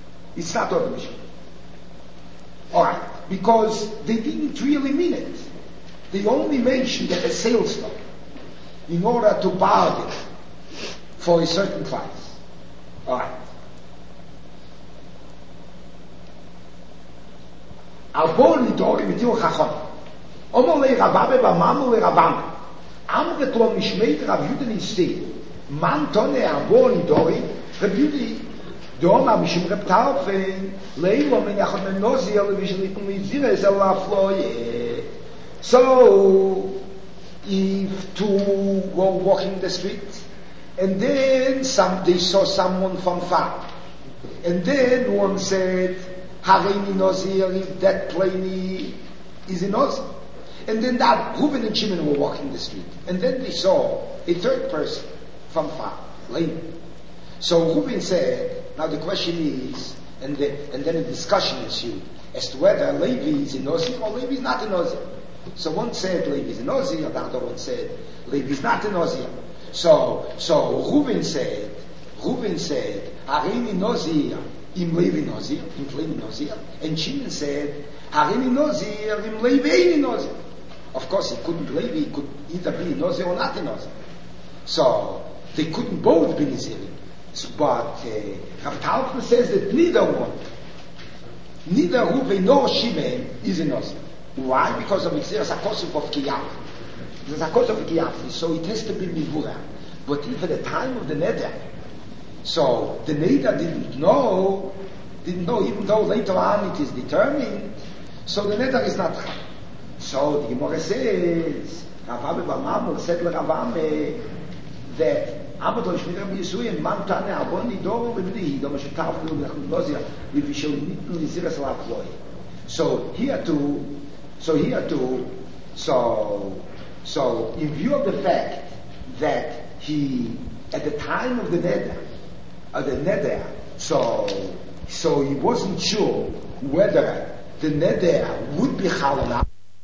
Alright, because they didn't really mean it. They only mentioned that a sales stock in order to bargain for a certain price. Alright. Arbon Dori mit Dio Chachon. Omole Rababe va Mamole Rabam. Amret lo mishmeit Rav Yuda Nisti. Man tone Arbon Dori, Rav Yuda Doma mishim Reb Tarfen, Leilo men yachot men nozi ale vishlit mizire zel afloye. So if two were walking the street, and then they saw someone from far, and then one said, "Hareini nozir, if that plainly is in nozir." And then that Reuben and Shimon were walking the street, and then they saw a third person from far, Levi. So Reuben said, now the question is, and then a discussion ensued as to whether Levi is in nozir or Levi is not in nozir. So one said Levi is in nozir, the other one said Levi is not in nozir. So Reuben said, Hareini nozir im Levi nozir, im Levi nozir, and Shimon said, Hareini nozir im Levi eini nozir. Of course, Levi could either be nozir or not nozir. So they couldn't both be nozir. But Rav Talfman says that neither Reuven nor Shimon is a nozir. Why? Because of Xeris HaKosov of Kiyaf. There's a Kosov of Kiyaf, so it has to be Mivura. But if at the time of the Neder, so the Neder didn't know, even though later on it is determined, so the Neder is not Chal. So the Gemara says, Rav Abba bar Mamul said to Rav Ame that Abaton Shmira B'Yisuyim Man Tane Aboni Doro B'Bli Doma Shetaf Lu B'Lachut Nozir B'Vishol Nitnu Niziras La'Chloi. So here in view of the fact that he at the time of the neder, so he wasn't sure whether the neder would be halal.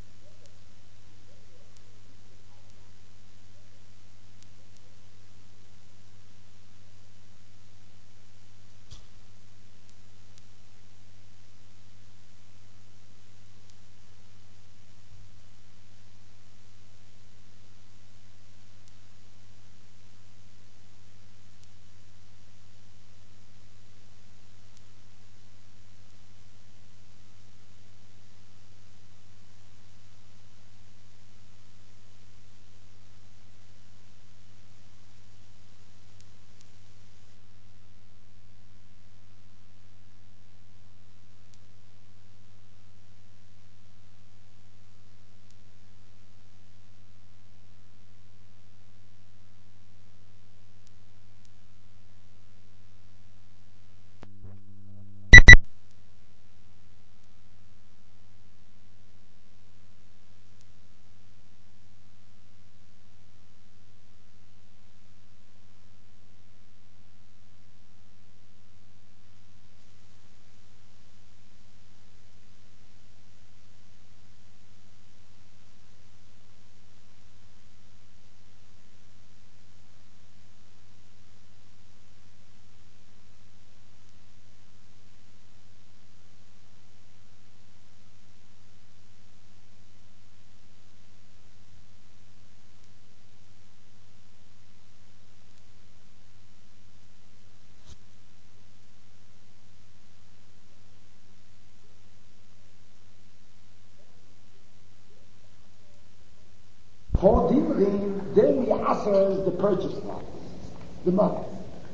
For Dimrin, then he answers the purchase price, the money.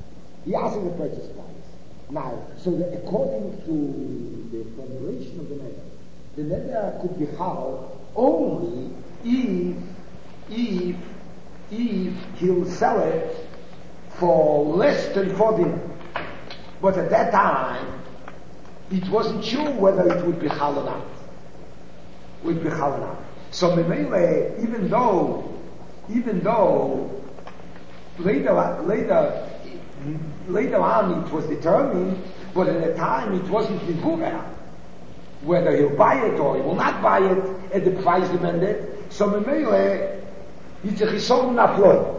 He answers the purchase price. Now, so that according to the formulation of the neder could be held only if he'll sell it for less than 4 dinars. But at that time, it wasn't sure whether it would be hal or not. So Memele, even though later on it was determined, but at the time it wasn't Mivura, whether he'll buy it or he will not buy it at the price demanded. So Memele, it's a chisor nafloi.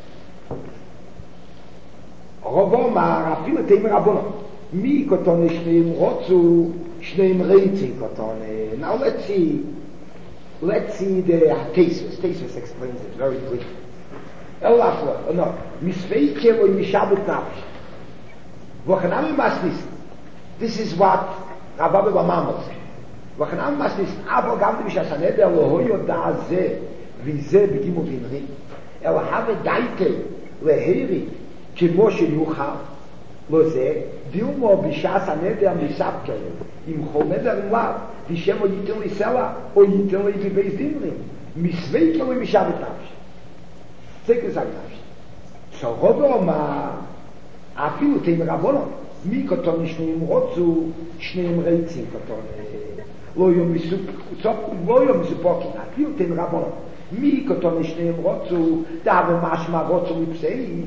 Rovomar, afile teimer abono. Mi kotone shneim rotzu, shneim reitzi kotone. Now let's see the Tesis. Tesis explains it very briefly. Elaflo, no. Misveike lo mishabut nafsh. Vochanami masnis. This is what Rav Abba bar Mamul said. וכן אמס ניס, אבל גם דמישס הנדר לא הויו דעה זה, וזה בגימו וינרים, אלא הווה דייטה להירי, כמו שיוכל, לא זה, דילמו בשעס הנדר מסבקר, אם חול נדר עם לאו, ושמו ייתן לי סלע, או ייתן לי בבייס דינרים, מסווי כלוי משבת נפש. זה כזק נפש. סורובו אומר, אפילו תאים רבונו, מי כתון שניהם רוצו, שניהם רייצים כתון, לא יום מסופוקין, אפילו תאים רבונו, מי כתון שניהם רוצו, דאבו משמע רוצו מפסאי,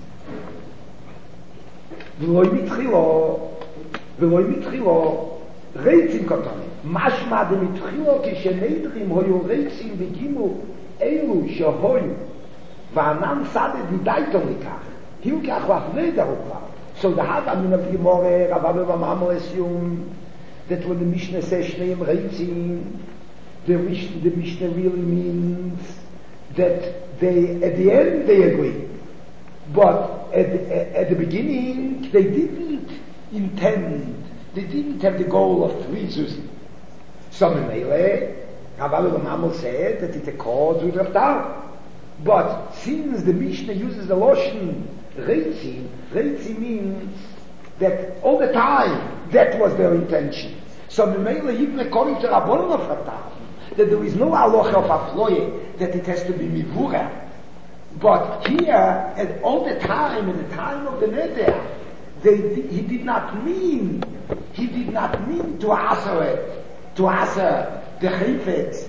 ולא מתחילו, רייצים כתון, משמע דמתחילו כשנדרים היו רייצים וגימו אלו שהיו, וענן סדה דידייתו לכך, היו כך ואף נדרו כבר. So the Hava min of Gemore, Rabbi Mamamo assume that when the Mishnah says Shneim Reitzim, the Mishnah really means that they, at the end they agree. But at the beginning they didn't have the goal of 3 zuzim. So Mele, Rabbi Mamamo said that it accords with Rav Tal. But since the Mishnah uses the Loshen Reitzim means that all the time that was their intention. So Mimele, even according to Rabbanon of Rav Tal, that there is no halacha of afloye that it has to be mivura. But here, at all the time, in the time of the neder, he did not mean to answer the chayfetz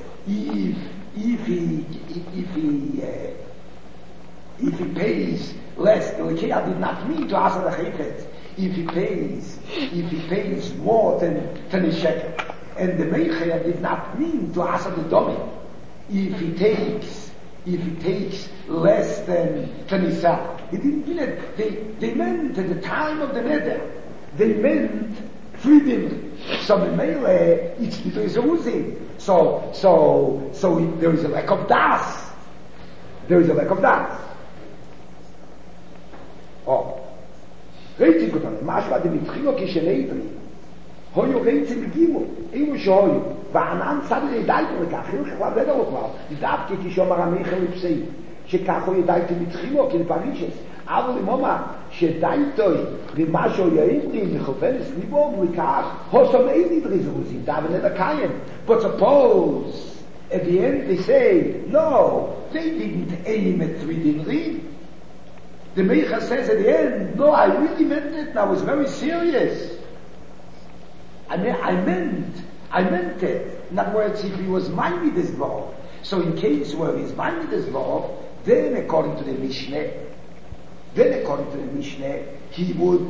if he pays less. The Lekeah did not mean to answer the chayfetz if he pays more than a shekel. And the Meicher did not mean to answer the domi if he takes less than Tanisa. He didn't mean it. They meant at the time of the neder, they meant freedom. So the Mele, it's Uzi. So there is a lack of das. Oh. Reitzim kotan, mashva de mitchilo kishenedri. Hoyo reitzim begimu, emu shoyu. Va'anan tzad yedayto lekach, hilch כבר נדר לו כבר. דווקא כשאומר המייכל לפסאי, שכך הוא ידייתו מתחילו, כלפרישס. אבל אם אומר שדייתו ומשהו יאיברי מחופנס ליבו לכך, הוסום אין נדרי זרוזים, דאבן נדר קיים. But suppose at the end they say, no, they didn't aim at 3 dinari. The Meicha says at the end, no, I really meant it, and I was very serious. I meant it. In other words, if he was minded as well. So in case where he's minded as well, then according to the Mishnah, he would,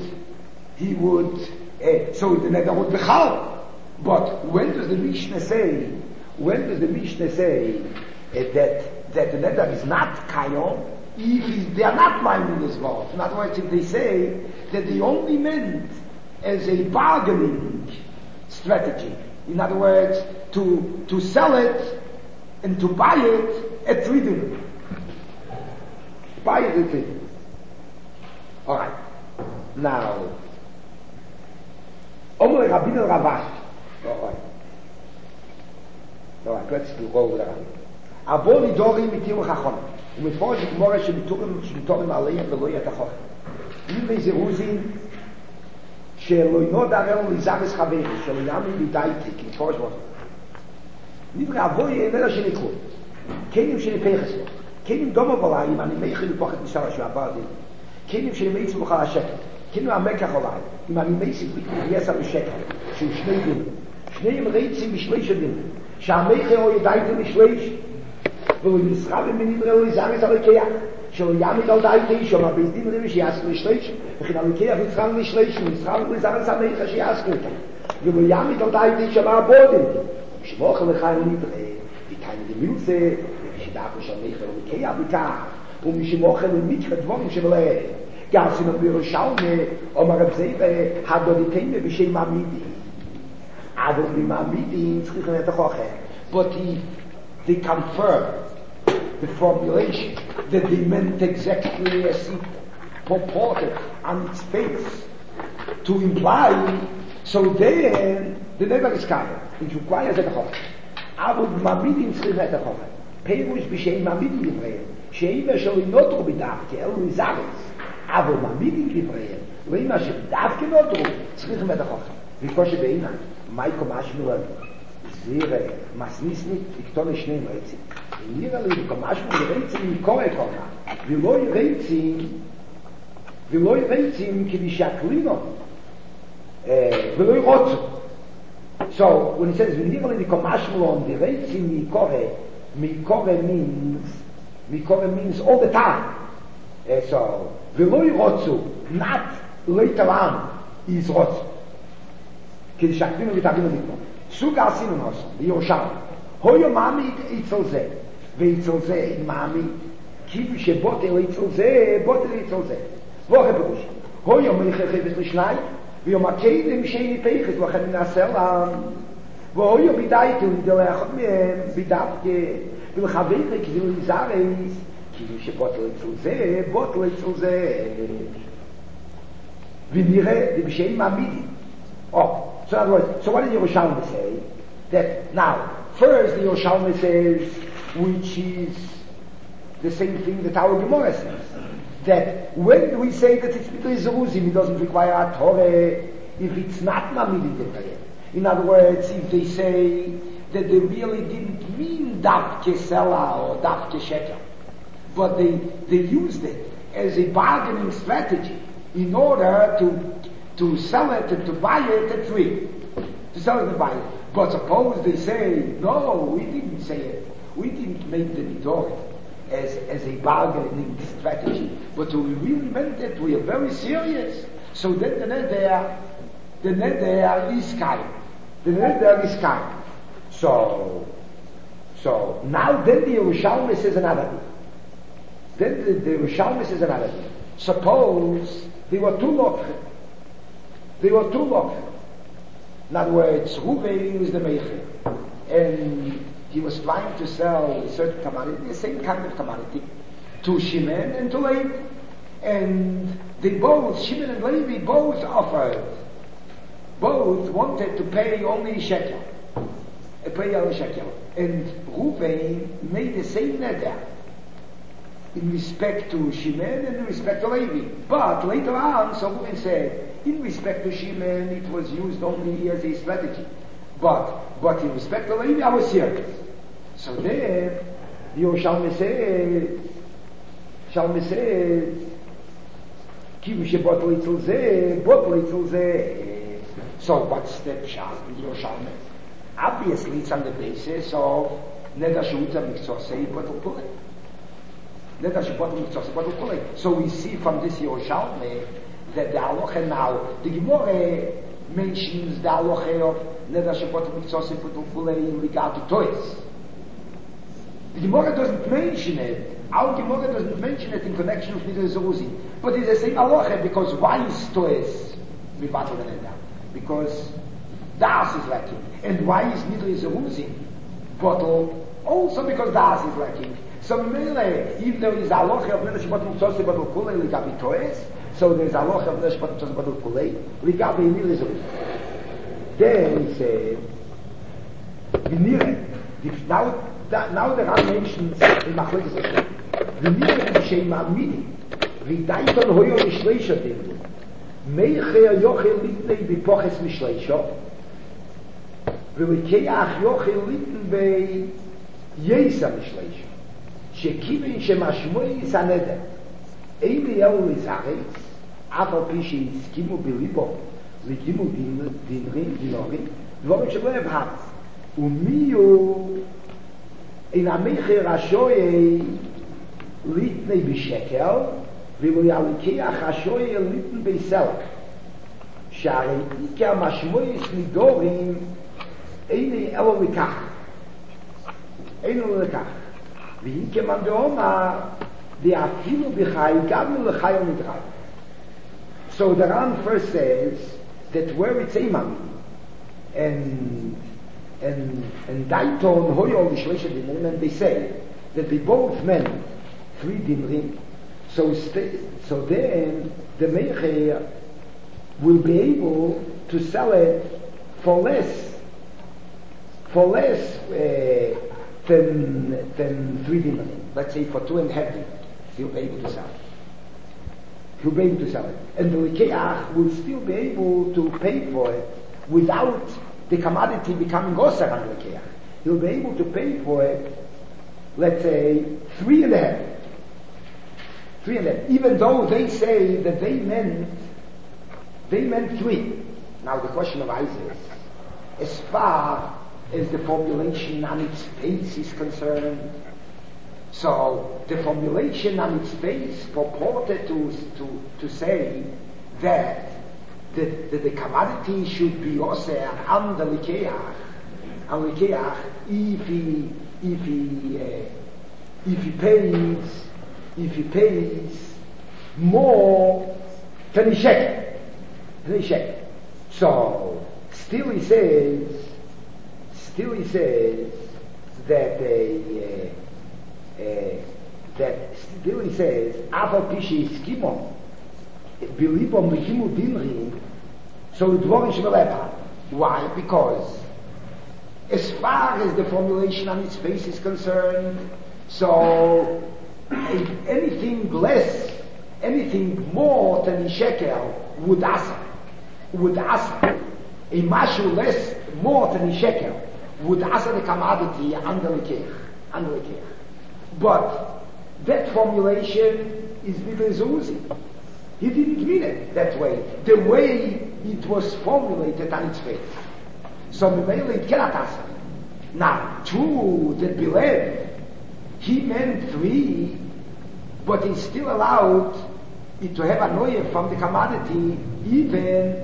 so the neder would be chal. But when does the Mishnah say that the neder is not kayom, if they are not minded as well? In other words, if they say that they only meant as a bargaining strategy, in other words, to sell it and to buy it at 3 dinars. Buy it at 3 dinars. All right. Now, Omer Rabin al Ravash. All right. Let's go over there. Aboni Dorim Mitim Chachon. ומפורש גמורה שמתורים עליהם ולא יתחוך. אם איזה רוזין שלא ינוד הראו לזרס חברי, שלא יאמין בידייתי, כי מפורש בו. נברא אבוי איננה שנקרו. כנים שנפייחס לו. כנים דומו בולה, אם אני מייכל לפוח את מסר השוע, בעדים. כנים שנמייצו בכל השקל. כנים המקח עליי, אם אני מייצו בייסה בשקל, שהוא 2 דין. 2 רייצים בשליש הדין. שהמייכל או ידייתי בשליש, והוא נסחב ומנדרלו לזרס הלקח, שלא יעמיד על דייתי, שאומר ביזדים רבי שיעשו לשליש, וכן הלקח נסחב לשליש, ונסחב לזרס המייכה שיעשו אותם. והוא יעמיד על דייתי, שאומר בודם, שמוך לחיים נדרה, ויתיים דמילסה, ושדאפו של מייכה ולקח בכך, ומשמוך למיקח דבורים שבלעד. גרסינו בירושלמי, אומר רב זיבה, הדודיתים בשם עמידי. אבל במעמידי צריכים את החוכר. But they confirm the formulation that they meant exactly as it purported on its face to imply, so then the neder is kaya. It requires a Chochem. Aber Mamidim צריכים את החוכם. פירוש בשאין Mamidim גבריהם. שאין מה שלא נותרו בדווקא, אלו מזרס. אבל Mamidim גבריהם, לא מה שדווקא נותרו, צריכים את החוכם. וכמו שבעיניי, מייקו משמעון, זירה, מסניסנית, תקטון לשני רצים. נראה לי, כמשמעון רצים מקורא קורא. ולא רצים כדי שהקלינו, ולא רוצו. So, when it says, V'nirali v'komashmalon, the reitzim mikore means all the time. So, v'loi rotzu, not later on, is rotzu. Kedi shakvinu v'tavinu likno. Suga asinu nosom, v'yosham. Hoyo mami itzel zeh, v'itzel zeh mami, kivu shebotel itzel zeh, botel itzel zeh. Voche berush. Hoyo meichechevet l'shnai, ויום הקדם שאיני פייחס לכן נעשה להם ואויו בידאיתו לדלחת מהם בידאפקה ולחבר כזו לזרס כאילו שבוטל אצל זה בוטל אצל זה ונראה בשאין מעמידים so what did Yerushalmi say? That now first the Yerushalmi says which is the same thing that our Gemara says that when we say that it's B'toi Zeruzim, it doesn't require a Torah if it's not Mamidim Devrayim. In other words, if they say that they really didn't mean Davke Sela or Davke Shekel, but they used it as a bargaining strategy in order to sell it and to buy it at free. To sell it and buy it. But suppose they say, no, we didn't say it. We didn't make the Nidorim as a bargaining strategy, but we really meant it. We are very serious. So then the neder is kind. The neder is kind. So now then the Yerushalmi says another thing. Then the Yerushalmi says another thing. Suppose they were two lochim. In other words, Reuven is the meicher, and he was trying to sell a certain commodity, the same kind of commodity, to Shimon and to Levi. And they both, Shimon and Levi, both wanted to pay only a shekel. And Reuven made the same neder in respect to Shimon and in respect to Levi. But later on, so Reuven said, in respect to Shimon, it was used only as a strategy. But in respect to Levi, I was serious. So then, Yerushalmi says, Kivu shebotel itzel zeh, botel itzel zeh. So what's the pshat in Yerushalmi? Obviously, it's on the basis of neder she'utza miktzosei botel kulei. Neder she'botel miktzosei botel kulei. So we see from this Yerushalmi that the halacha now, the Gemara mentions the halacha of neder she'botel miktzosei botel kulei in regard to toys. The Gemara doesn't mention it. Our Gemara doesn't mention it in connection with Nidre Zeruzim. But it's the same halacha because why is toys mivatel the neder? Because das is lacking. And why is Nidre Zeruzim bottle? Also because das is lacking. So if there is a halacha of neder she'botel miktzosei botel kulei ligabi toys, so there is a halacha of neder she'botel miktzosei botel kulei ligabi Nidre Zeruzim. Then he said, now the Ram mentions in Machlekes Hashem, v'nireh b'shem ma'amidi, v'daiton hoyo mishleisha dinu, meicher yochel litnei b'poches mishleisha, v'likeach yochel litnei b'yesa mishleisha, shekiven shemashmois haneder, eili elu lizaretz, אף על פי שהסכימו בליבו, לקימו דינורים, דברים שלא יבהץ, ומי הוא in המחיר השויה ליטני בשקל ולא ילקיח השויה ליטן ביסלק שהרי עיקר משמעוס נידורים אין אלו לכך ועיקר מן דאומר ואפילו בחי גם לחי ומדרג. So the Ram first says that where it's imam and Daiton Hoyo Lishleisha Dinrim, and they say that they both meant 3 dinrim. So then the Meicher will be able to sell it for less for less than 3 dinar. Let's say for 2.5 dinars, he'll be able to sell it. He'll be able to sell it. And the Likeach will still be able to pay for it without the commodity becoming Osar on the Likeach. He'll be able to pay for it, let's say, 3.5. 3.5. Even though they say that they meant 3. Now the question of Isaac is, as far as the formulation on its face is concerned, so the formulation on its face purported to say that the commodity should be oseh on the likeach, and likeach if he pays more than he shekel. So still he says Afal Pishi Skimon Bilibom Lihimu Dinri, so it wasn't Shveleba. Why? Because as far as the formulation on its face is concerned, so anything less, anything more than a shekel would ask. A mashu less, more than a shekel would ask the commodity under the But that formulation is Zuzi. He didn't mean it that way. The way it was formulated on its face. So Mimele it cannot ask. Now, true that Bilev, he meant 3, but he's still allowed it to have a noye from the commodity, even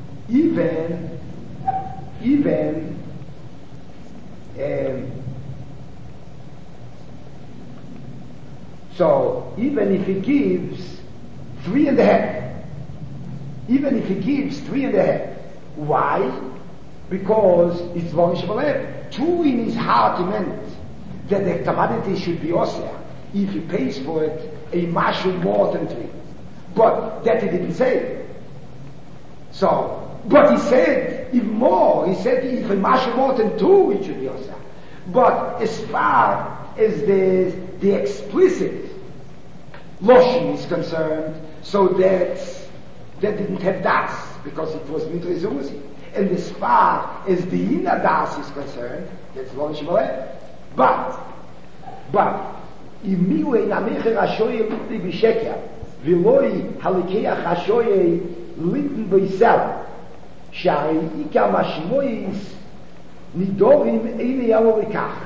so even if he gives 3.5, even if he gives 3.5, why? Because it's Von Shvalev. True, in his heart he meant that the commodity should be osir if he pays for it a mashu more than 3. But that he didn't say. So, but he said even more. He said if a mashu more than 2, it should be osir. But as far as the explicit lotion is concerned, so that didn't have das because it was midrazuzi. And as far as the inner das is concerned, that's lo shvalev. But imiu in amecher ashoye litni b'sheker v'loi halikeach ashoye litni b'isel shari ika mashmois nidorim eine yalikach.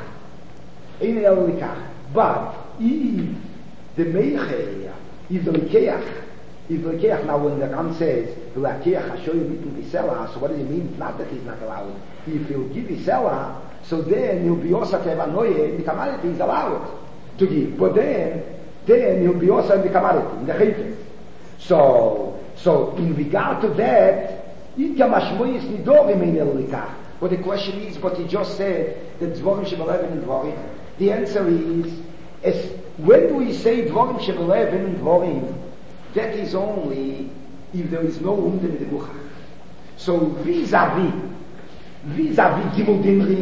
But if the meicher, if the likeach, now when the Ram says the likeach hashoy mitun b'sela, so what does it mean? It's not that he's not allowed. If he'll give b'sela, so then he'll be also to have a noye in the commodity. He's allowed to give, but then he'll be also in the commodity, in the chayfet. So in regard to that, ika mashmoyis nidorim ein elikach. But the question is, but he just said that dvorim shebeleven and dvorim. The answer is, when we say dvorim shebeleven and dvorim, that is only if there is no umden in the buchach. So vis-a-vis gimel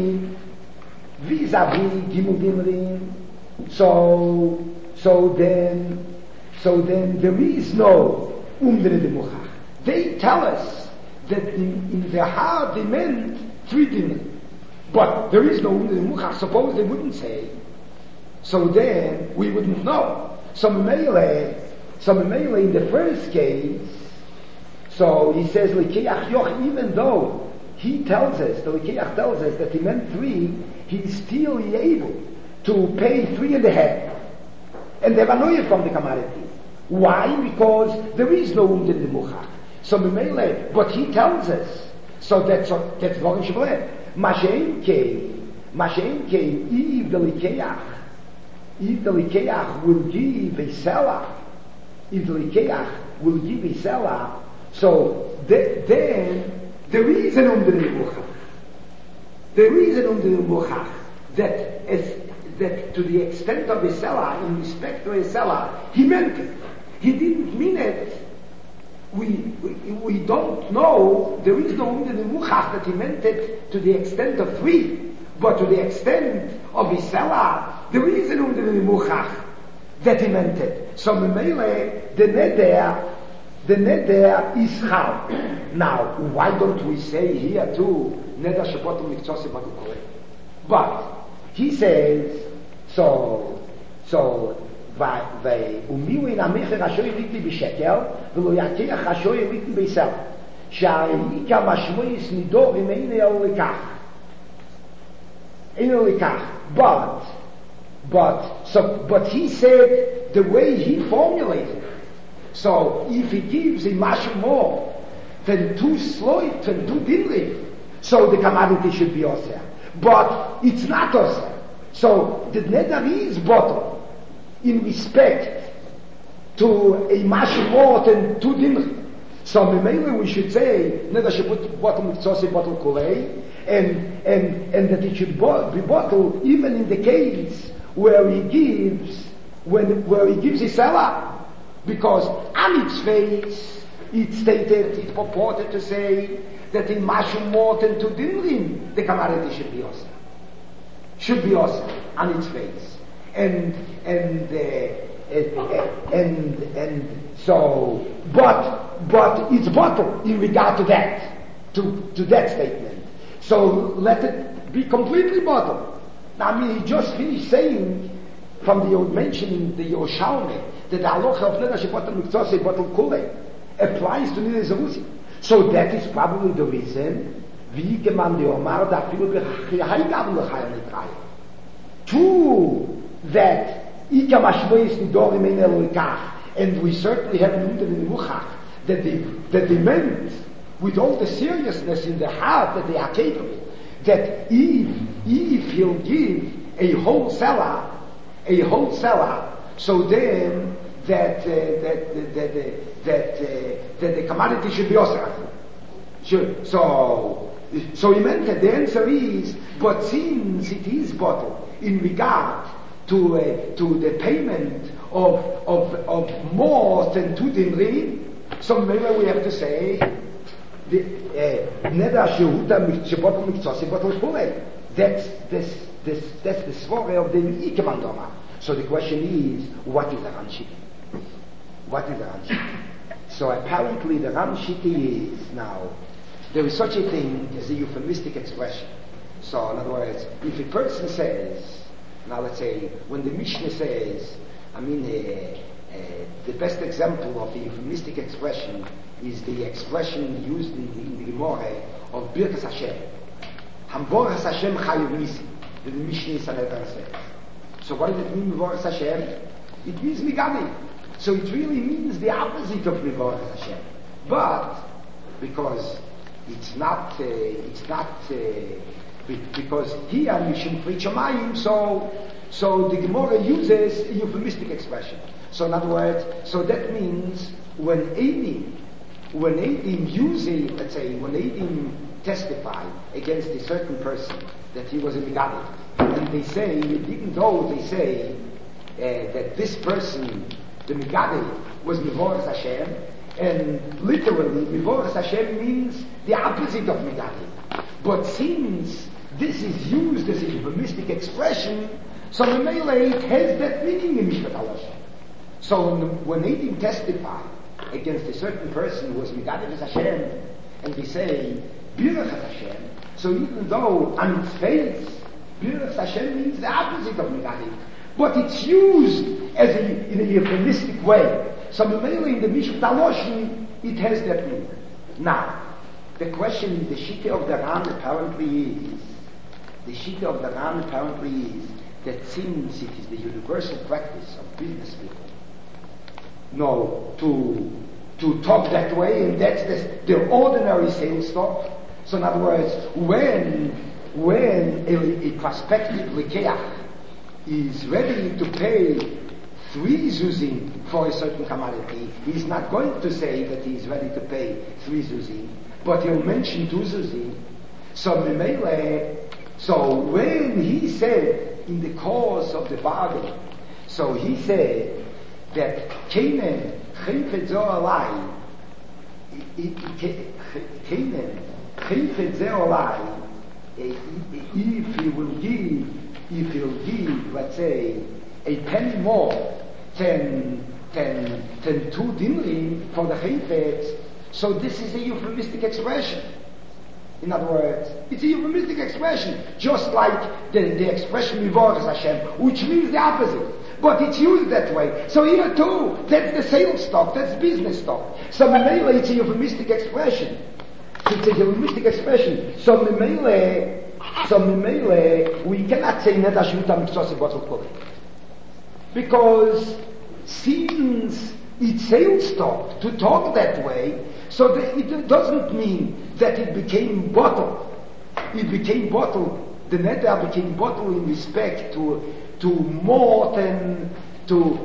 dimrim, so then there is no umden in the buchach. They tell us that in their heart they meant 3 dimrim, but there is no umden in the buchach. Suppose they wouldn't say, so then we wouldn't know. So Mimele in the first case, so he says Likeach Yoch, even though he tells us, the Likeach tells us that he meant 3, he's still able to pay 3.5, and they are from the commodity. Why? Because there is no umd in the muchach. So Mimele, but he tells us, so that's Vorim Shebelev. Mashein came, if the Likeach will give a seller, so then there is an umd in the muchach. There is an umd in the muchach that to the extent of a seller, in respect to a seller, he meant it. He didn't mean it. We don't know. There is no umd in the muchach that he meant it to the extent of 3. But to the extent of his seller, there is an under the muchach that he meant it. So Memele, the neder is chal. Now, why don't we say here too, neder shebotel miktzos batel kolei? But he says, ומיהו המחיר השוי ליטי בשקל ולא יקח השוי ליטי ביסל שהעיקר משמעוס נידור אם אין אלו לכך but he said the way he formulated it. So if he gives a much more than 2 sloit, than 2 dinri, so the commodity should be osir. But it's not osir. So the neder is bottle in respect to a much more than 2 dinri. So maybe we should say neder should put bottle miktzos bottle kolei, and that it should be bottled even in the case where he gives his seller, because on its face it purported to say that in much more than 2 dinrim the commodity should be awesome on its face, and so but it's bottled in regard to that statement. So let it be completely bottled. Now, I mean, he just finished saying from the old mentioning the Yerushalmi that the halacha of neder shebotel miktzos batel kolei applies to neder zerusi. So that is probably the reason wie geman de Omar da filu bechaygav lechayim nitrayim. True that Ika mashmois nidorim ein elo lekach, and we certainly have an under in Muchach that they meant with all the seriousness in the heart that they are capable, that if he'll give a whole seller, so then that the commodity should be osir. So he meant that the answer is, but since it is bottled in regard to the payment of more than 2 dinri, so maybe we have to say neder shebotel miktzos batel kolei. That's the svore of the Ikemandoma. So the question is, what is the Ranshiti? So apparently the Ranshiti is, now, there is such a thing as a euphemistic expression. So in other words, if a person says, now let's say, when the Mishnah says, the best example of a euphemistic expression is the expression used in the Gemara of Birkas Hashem. Hamboras Hashem chayav nisi, the Mishnah Sanhedrin says. So what does it mean, Mivoras Hashem? It means Migadi. So it really means the opposite of Mivoras Hashem. But, because it's not because here Mishum Frichamayim, so the Gemara uses a euphemistic expression. So in other words, so that means when Eidim using, let's say, when Eidim testify against a certain person that he was a Migadi, and they say, even though they say that this person, the Migadi, was Mivoras Hashem, and literally Mivoras Hashem means the opposite of Migadi. But since this is used as a euphemistic expression, so the Melee has that meaning in Mishpat Halacha. So when Eidim testify against a certain person who was Migadi as Hashem, and they say Birach Hashem, so even though on its face Birach Hashem means the opposite of Migadi, but it's used as in a euphemistic way. So in the Mishpat Halacha it has that meaning. Now, the question in the Shita of the Ran apparently is that since it is the universal practice of business people, to talk that way, and that's the ordinary sales talk. So in other words, when a prospective Lekeach is ready to pay 3 zuzim for a certain commodity, he's not going to say that he's ready to pay 3 zuzim, but he'll mention 2 zuzim. So when he said in the course of the bargain, so he said that Canaan chayfet zo alai, if he'll give, let's say, a penny more than 2 dinrim for the chayfetz, so this is a euphemistic expression. In other words, it's a euphemistic expression, just like the expression Mivorach Hashem, which means the opposite. But it's used that way. So here too, that's the sales stock, that's business stock. So Memele, it's a euphemistic expression. It's a euphemistic expression. So Memele, we cannot say Neda Shvuta Miksos Bottle Kole. Because since it's sales stock to talk that way, so it doesn't mean that it became bottle. It became bottle. The Neder became bottle in respect to more than 2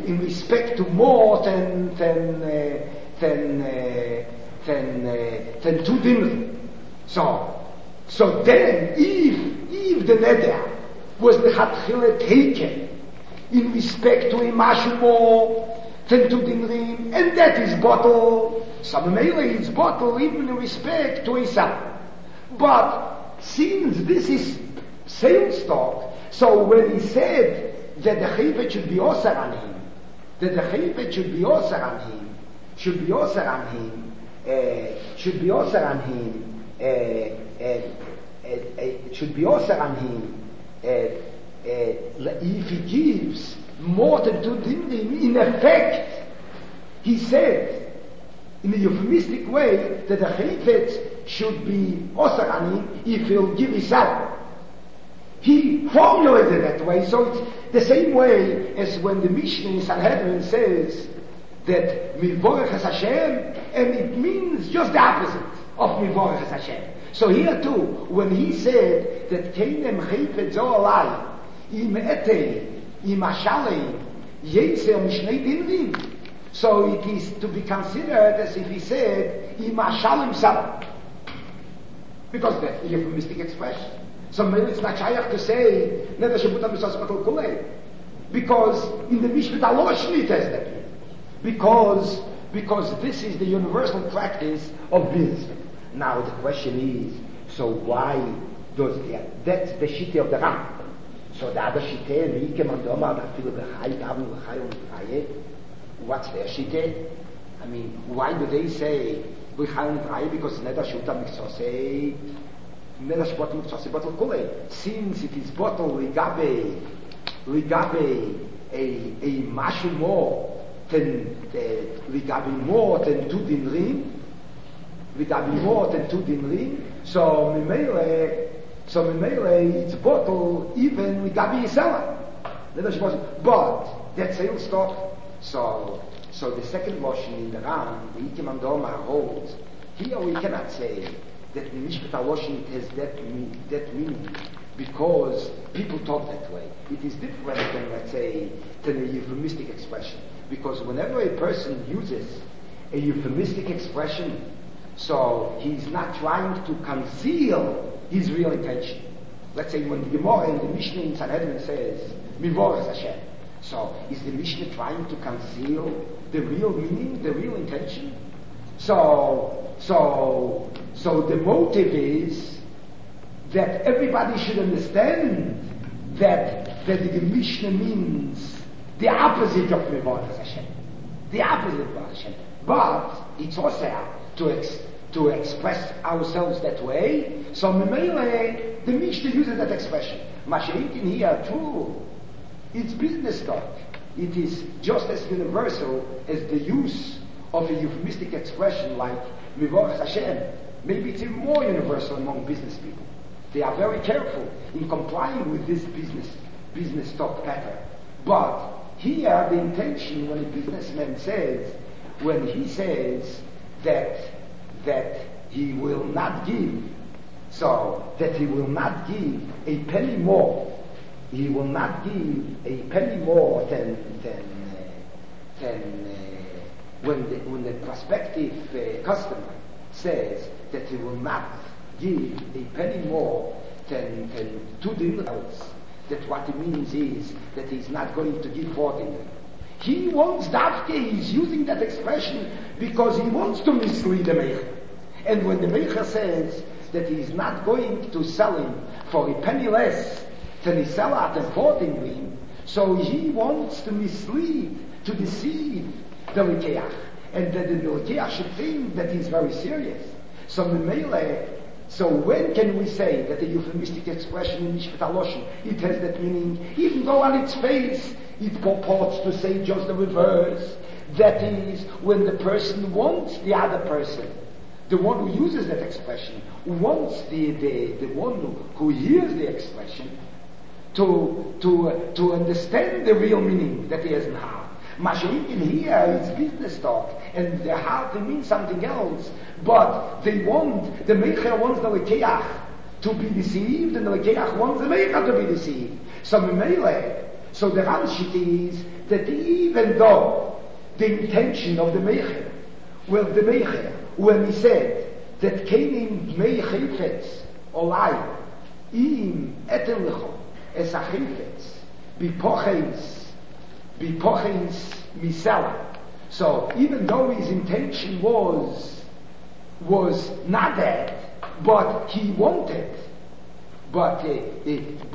dinner. So then, if the Neder was the Hatchile taken in respect to a mashu more than 2 dinrim, and that is bottle, so Memele is bottle even in respect to a sal. But since this is sales stock, so when he said that the chayvet should be osar on him, if he gives more than 2 dinrim, in effect, he said, in a euphemistic way, that the chayvet should be osar on him if he'll give his salary. He formulated that way, so it's the same way as when the Mishnah in Sanhedrin says that Mivorach es Hashem, and it means just the opposite of Mivorach es Hashem. So here too, when he said that Keinem Chayfet Zo Alai, Im Etei, Im Ashalei, Yeser Mishnei Dinrim, so it is to be considered as if he said, Im Ashalem Salam. Because that's a euphemistic expression. So maybe it's not shaykh to say Neder Shebuta Misos Batal Kulei, because in the Mishnah Alosh it has that. Because this is the universal practice of business. Now the question is, so why does that's the shite of the Ram. So the other shite, Rike Mandoma, that feel the Chai, Tabu, Chai, and Chai. What's their shite? I mean, why do they say we Chai and Chai? Because Neder Shebuta Misos since it is bottle ligabe a mashu more than ligabe more than 2 dinrim, so Memele it's bottle even ligabe Yisela. But that's sales stock. So the second motion in the Ram, the Ikim Andoma holds. Here we cannot say that the Mishpat HaLoshin has that meaning, because people talk that way. It is different than, let's say, than a euphemistic expression. Because whenever a person uses a euphemistic expression, so he's not trying to conceal his real intention. Let's say when the Gemara in the Mishnah in Sanhedrin says, Mivorach Hashem. So is the Mishnah trying to conceal the real meaning, the real intention? So the motive is that everybody should understand that the Mishnah means the opposite of Mivorach Hashem. The opposite of Mivorach Hashem. But it's also to express ourselves that way. So Memele, the Mishnah uses that expression. Masha'inkin here, true. It's business talk. It is just as universal as the use of a euphemistic expression like Mivorach Hashem. Maybe it's even more universal among business people. They are very careful in complying with this business talk pattern. But here the intention when a businessman says, when he says that he will not give, so that he will not give a penny more, he will not give a penny more than when the prospective customer says that he will not give a penny more than 2 dinars, that what it means is that he's not going to give 4 dinars. He wants Davke, he's using that expression because he wants to mislead the Meicher. And when the Meicher says that he is not going to sell him for a penny less than he sell at and bought him, so he wants to mislead, to deceive the Likeach, and that the Likeach should think that he's very serious. So when can we say that the euphemistic expression in Mishpat HaLoshen, it has that meaning, even though on its face it purports to say just the reverse, that is, when the person wants the other person, the one who uses that expression, wants the one who hears the expression to understand the real meaning that he doesn't have. Mashiach in here is business talk, and they have to mean something else, but the Meicher wants the Lekeach to be deceived, and the Lekeach wants the Meicher to be deceived. So the Ramshit is that even though the intention of the Meicher, when he said that Kenim Mei Chayfetz Olai Im Etel Lecho Es HaChayfetz Bipochens Misela. So even though his intention was not that, but he wanted the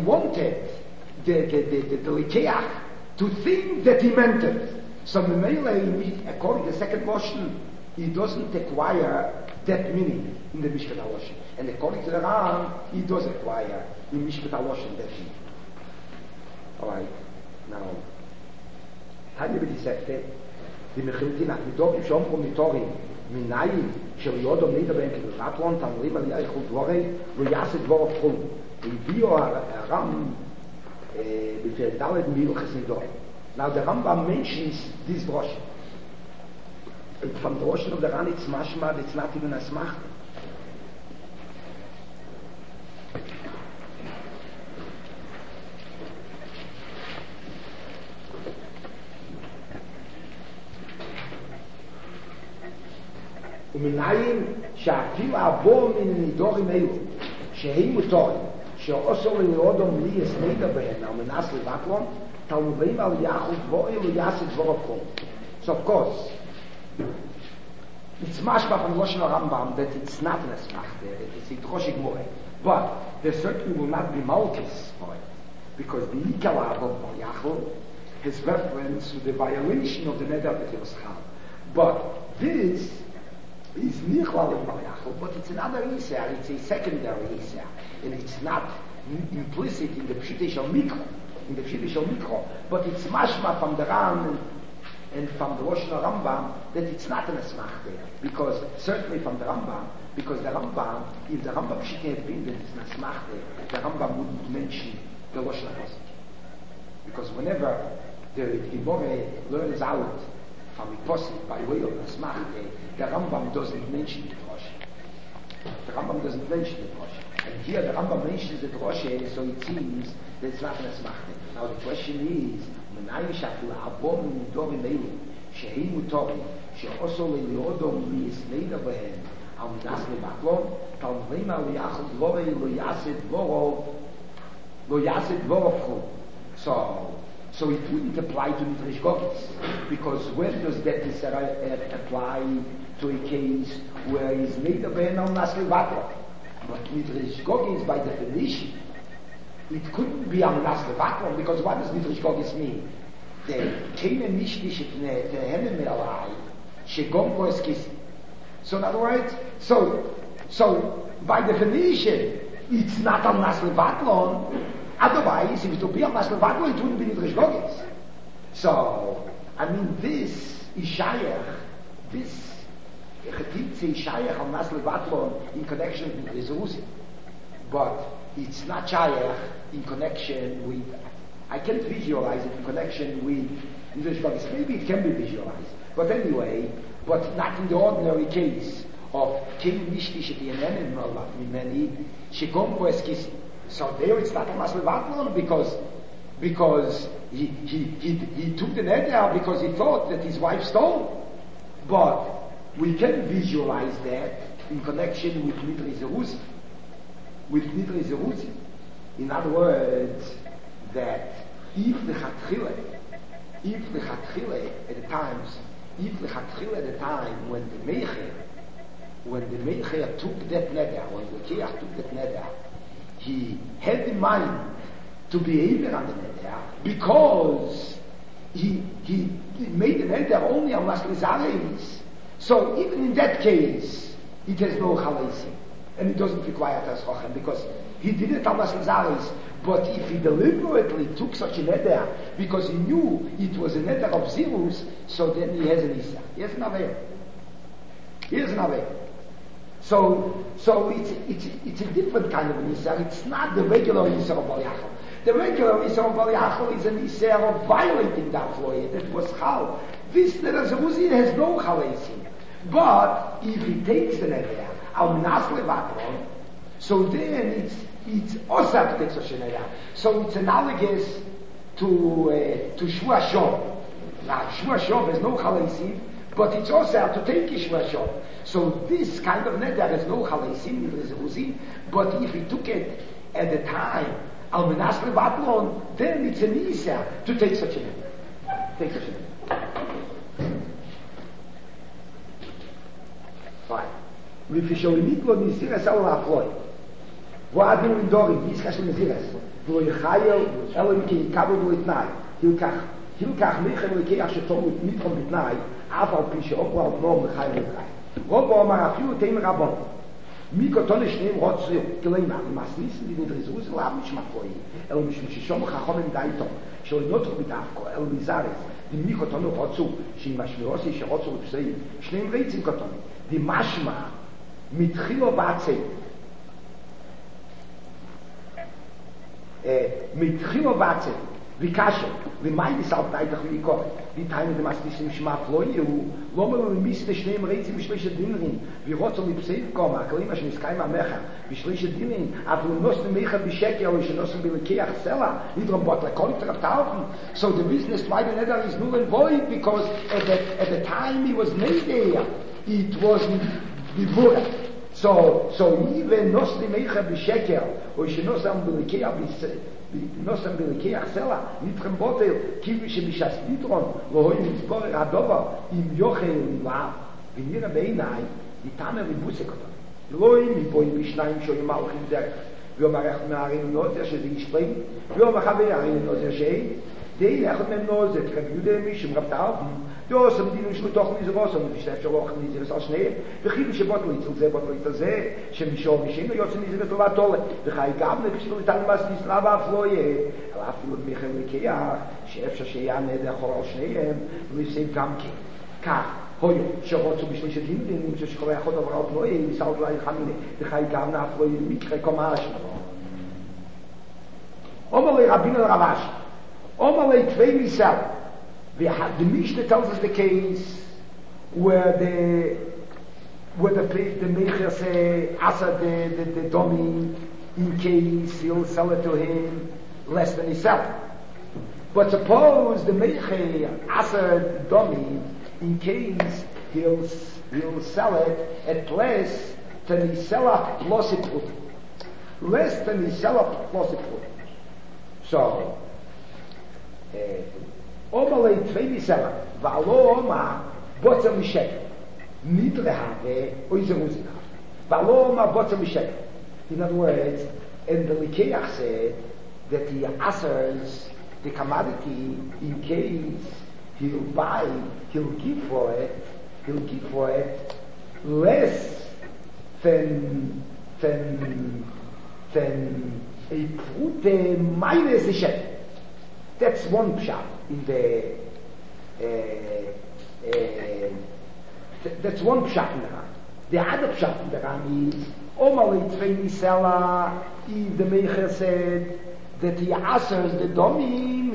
Likeach to think that he meant it. So Memele, according to the second Loshen, he doesn't acquire that meaning in the Mishpat HaLoshen. And according to the Ram, he does acquire in Mishpat HaLoshen that meaning. Alright, now, Tanya b'disekte, die Mechiltin hat Midorim Shom Pro Mitorim, Minayin, Shel Yodom Nida Ben Kibiratlon, Tamrim Ali Eichel Dvorei, Lo Yaset Dvorov Chum. Bio Ram, B'Fel Dalet Milches Nidorim. Now the Rambam mentions this drosha. And from the drosha of the Ran, it's mashma, it's not even a smach. ומנין שאפילו עבור מן נידורים אלו שהם מותרים שאוסר לאודום לי יסנדה בהן על מנס לבטלון תלמודים על יחוד בואי ויעשי דבור הפחום. So of course it's mashma from Loshen Rambam that it's not an asmachta, it's a drosha gemore, but there certainly will not be malchus for it, because the ikala of Yachol has reference to the violation of the neder b'tilas chal. But this is nichlal in Yachol, but it's another Isser, it's a secondary Isser, and it's not implicit in the Pshutish Mikro, but it's mashma from the Ram and from the Loshen Rambam that it's not an asmachta, because certainly from the Rambam, because the Rambam, if the Rambam Pshutish had been that it's an asmachta, the Rambam wouldn't mention the Loshen Rambam. Because whenever the Gemara learns out from a posik by way of asmachta, the Rambam doesn't mention the drosha. The Rambam doesn't mention the drosha. And here the Rambam mentions the drosha, so it seems that it's not an asmachta. Now the question is, מנין שאפילו עבור מנידורים אלו שהם מותרים שאוסר לאודום ויסנדה בהם על מנס לבטלון תלמודים על יחד דבורי לא יעשה דבור הפחום. So it wouldn't apply to Midrash Gogis, because when does that apply to a case where he's made a ben al nas levatron? But Midrash Gogis, by definition, it couldn't be al nas levatron, because what does Midrash Gogis mean? The keine nishtliche Henne mehr alai, shegom go es kisi. So in other words, so by definition, it's not al nas levatron. Otherwise, if it would be a Masl Vadlo, it wouldn't be Midrash Gogis. So, I mean, this is Shayach, this Chetitze is Shayach on Masl Vadlo in connection with Rizruzi. But it's not Shayach in connection with, I can't visualize it in connection with Midrash Gogis. Maybe it can be visualized. But anyway, but not in the ordinary case of King Mishtish at the Yemen Mimeni, Shekom Koeskisi. So there it's not a Masl Vatlon because he took the neder because he thought that his wife stole. But we can visualize that in connection with Nidri Zeruzi. In other words, that if the Chatchile at the time when the Meicher when the Meicher took that neder, when the Keach took that neder, he had in mind to be able on the neder because he made the neder only on Maslizareis. So even in that case, it has no chalaisi, and it doesn't require Tashochem because he did it on Maslizareis. But if he deliberately took such a neder because he knew it was a neder of Zirus, so then he has an Isa. He has an Aveir. He has an Aveir. So it's a different kind of an Isa. It's not the regular Isa of Bal Yachal. The regular Isa of Bal Yachal is an Isa of violating that floyd. That was Chal. This neder Zeruzin has no Chalesim. But if he takes the neder, Al Minas Levatron, so then it's Osar to take such a neder. So it's analogous to Shua Shov. Now Shua Shov has no Chalesim, but it's Osar to take Shua Shov. So this kind of neder has no Chalesim, but if he took it at the time, Al Minas Levatron, then it's an Isa to take such a neder. Take such a neder. Fine. V'fisholimiklo nisiras al ha'floi. V'adinu in dorim, yiskach nisiras. V'lo yichayel, elo yikei yikabel v'lo itnai. Hilkach mechen v'likeach shetomu mitrom bitnai, af al pi she'opro al nom v'chayel v'chayel. Rob v'omar afilu teim rabon. Mikotone shneim rotzil, geleima, v'masnissen di nidrizus v'lav mishmafloi. Elo mishum shishom chachomim daito, shelo yotru bitavko, elo mizares. די מיקוטונו רוצו, שהיא משמעוסי שרוצו לפסאים, שניהם רייצים קוטונו. די משמע, מתחילו בעצם. מתחילו בעצם, וקשה, למי דיסלת איתך ויקורת? די תיינה דמסניסים שמע פלויו, לא מלמיס לשניהם רייצים בשלישת דינרים, ורוצו לפסאים קומה, הכלימה שנסקיים המחר, בשלישת דינרים, אבל נוסם מיכה בשקר, או שנוסם בלקיח סלע, נדרום בוט לקונטר הפטאופן. So the business why the neder is null and void, because at the time he was made there, it wasn't before. So even nosli meicha b'sheker, or shenosam b'lekeach sela, nitchem botel, kivi shemishas nitron, lohoi mitzborer hadova, im yochel im lav, v'nira beinai, nitame v'busekotam. Loi miboim b'shnayim shoyim malchim derech, ויום הרחת מהערים נוזר שזה ישלם, ויום החבר הערים נוזר שאין, די לחת מהם נוזר, כרב יהודה מישום רב תאופן, דוסם דינו שלו תוך נזרוסם, ושלב שלו אוכל נזרס על שניהם, וחידו שבוטלו יצל זה, בוטלו יצל זה, שמישור מישנו יוצא נזרס לבת תולה, וחי גבנה כשלו איתנו מסניס לבה אפלויה, על אפילו מיכל לקיח, שאפשר שיהיה נדר אחורה על שניהם, ולסיים גם כן. כך, הויו, שרוצו בשלישת הינדים, ששכל אחד עברה על פלויה, וסלת לה יחמינה, וחי גבנה אפלויה, מקרה קומה שלו. אומר לי רבינו לרבש, אומר לי תווי מיסל, the Mishnah tells us the case where the Meicher say Asa the dummy in case he'll sell it to him less than he sell it. But suppose the Meicher Asa the dummy in case he'll sell it at less than he sell it plus it put. Less than he sell it plus it put. So Oma lei tvei misela, valo oma botza mishek, nidre have, oizeruzina. Valo oma botza mishek. In other words, and the Likeach said that he answers the commodity in case he'll give for it less than a prute minus a shekel. That's one pshat in that's one pshat in the Ram. The other pshat in the Ram is Omalei Tvei Misela, if the Meicher said that he answers the domim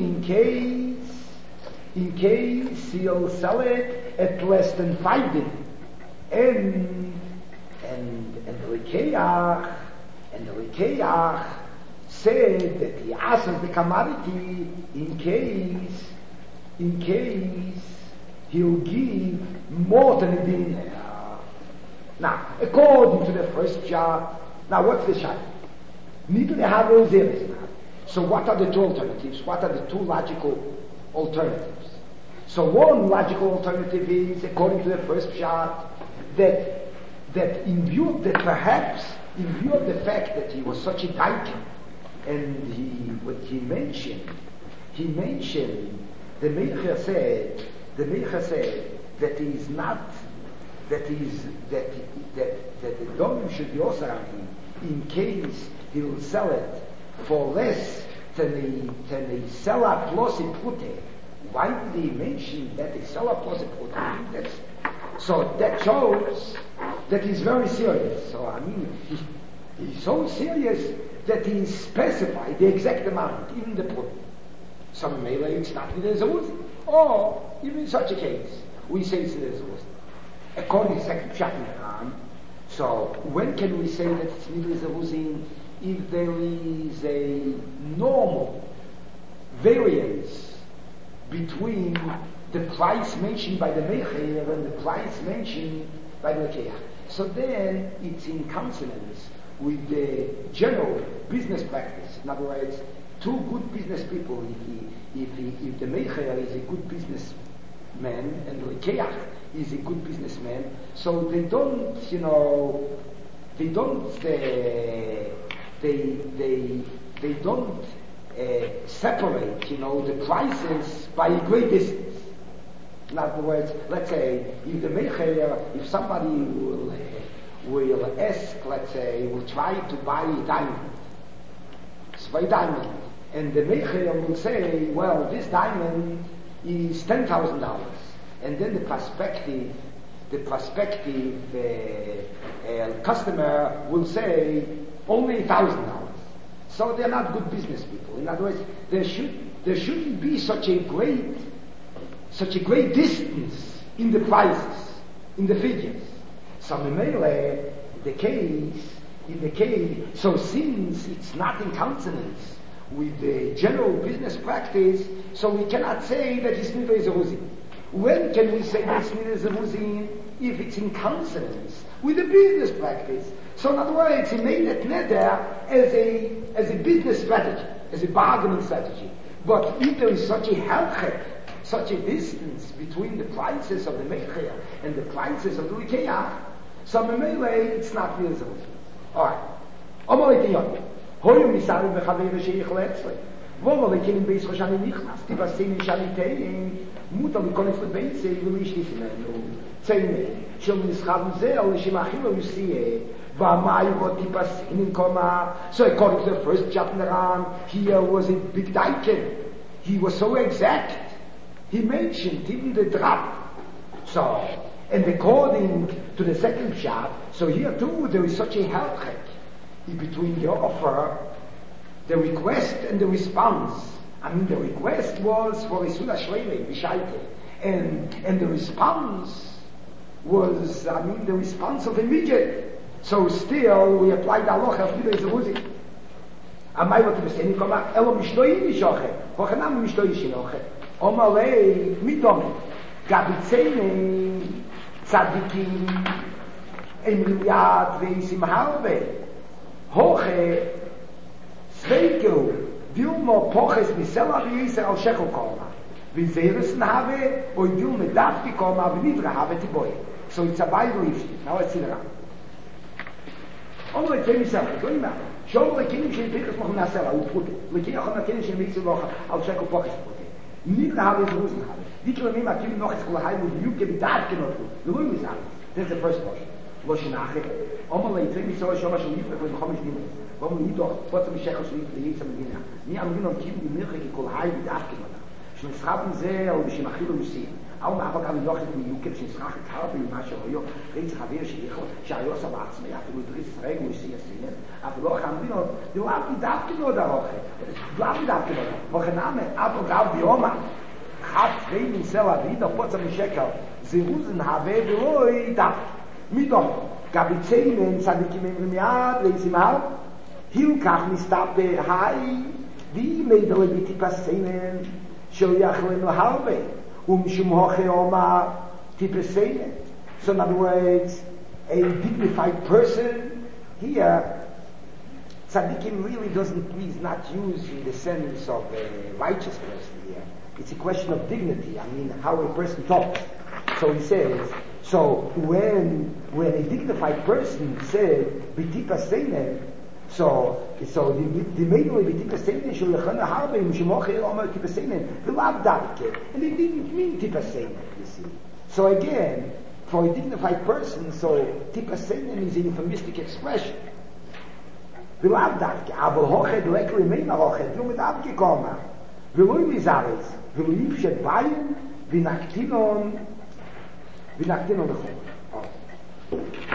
in case he'll sell it at less than 5 din. And the Likeach said that he answers the commodity in case he'll give more than a din. Now, according to the first shot, now what's the shot? Neither they have those areas. So what are the two alternatives? What are the two logical alternatives? So one logical alternative is, according to the first shot, that that in view of the fact that he was such a dyke, and what he mentioned, the Meicher said that he is not, that the dom should be also in case he will sell it for less than a seller plus a pute. Why did he mention that a seller plus a pute? So that shows that he's very serious. So I mean, he's so serious that he specified the exact amount in the put. Some melee it's not with the Zeruz. Or even in such a case, we say it's the Zeruz. According to second pshat in Quran. So when can we say that it's Nidre Zeruzin if there is a normal variance between the price mentioned by the Mecher and the price mentioned by the Lekeach? So then it's in consonance with the general business practice. In other words, two good business people, if the Mecher is a good businessman and the Lekeach is a good businessman, so they don't separate, the prices by a great distance. In other words, let's say, if somebody will ask, let's say, will try to buy a diamond, and the Mecher will say, well, this diamond is $10,000, and then the prospective customer will say only $1,000. So they're not good business people. In other words, there shouldn't be such a great distance in the prices, in the figures. So in the case, so since it's not in consonance with the general business practice, so we cannot say that it's Nidre Zeruzin. When can we say that it's Nidre Zeruzin? If it's in consonance with the business practice. So in other words, he made that neder as a business strategy, as a bargaining strategy. But if there is such a helchet, such a distance between the prices of the Mecher and the prices of the Lekeach, so Memele, it's not Nidre Zeruzin. Alright. Hoyu misari v'chavei v'sheichel etzlei. Wo lekin beis choshani nichnas, tivasei nishanitei, muta likonis lebeisei, v'lish nismenu. Tzeinei, shel nischav zeh, al nishimachilo yusiyeh, v'amai v'o tipasei ninkoma. So according to the first chapter, here was a big daiken. He was so exact. He mentioned even the drop. So, and according to the second pshat, so here too there is such a helchet between the offer, the request and the response. I mean, the request was for a Suda Shleile, Vishaite, and the response was, the response of immediate. So still, we applied the halacha of Nidre Zeruzin. Amai what we say, Elo mishtoi nishoche, hochanam mishtoi shinoche, omalei midome, gabitzene, tzadikim, emriyat veisim harbe, hoche, sveikel, Dilmo poches misela v'yiser al shekel koma. V'zeresen have, or dilme dafti koma, v'nidra have tiboy. So it's a Bible issue. Now let's see around. Only tell me something. Don't matter. Show the king she pickers noch nasela u put. The king noch ken she mix noch al shekel poches put. Nidra have is rosen have. Wie kann mir mal kim noch es kol heim und juke mit dat genot. Du will mir sagen. That's the first portion. Was nach. Only tell me so schon mal schon nicht mit kommen nicht. Warum nicht doch, was mich schech schon nicht die zum Gehen. Nie am Gehen und Kim die Milch gekol hai mit abgemacht. Schon schreiben sehr und ich mache nur sie. Auch nach aber kann doch die Juke sich sagen, habe ich mal schon jo. Rechts habe ich hier. Ja, ja, so was mir hat du dris regen muss sie sehen. Aber doch haben wir noch, du hast die Daft nur da Woche. Du hast die Daft nur. Woche Name, aber gab die Oma. Hat wegen selber wieder kurz am Schecker. Sie rusen habe oi da. Mit doch. Gab ich 10 Sadikim im Jahr, lesen mal. Hilkach mistape hai di meidle biti pasenen shel yachlenu halbe shum hoche oma tipesenen. So in other words, a dignified person here, tzaddikim really is not used in the sense of a righteous person here. It's a question of dignity. I mean, how a person talks. So he says, So when a dignified person said b'tipa seinen, so the maiden will be tipa seinen shel lechana harbim shemocher omer tipa seinen v'lav davke, and they didn't mean tipa seinen. You see. So again, for a dignified person, so tipa seinen is a euphemistic expression. V'lav davke, aber hochet lek remain hochet, nur mit abgekommen. V'loi mizares, v'loi yivshet bayim, v'naktinon lechol.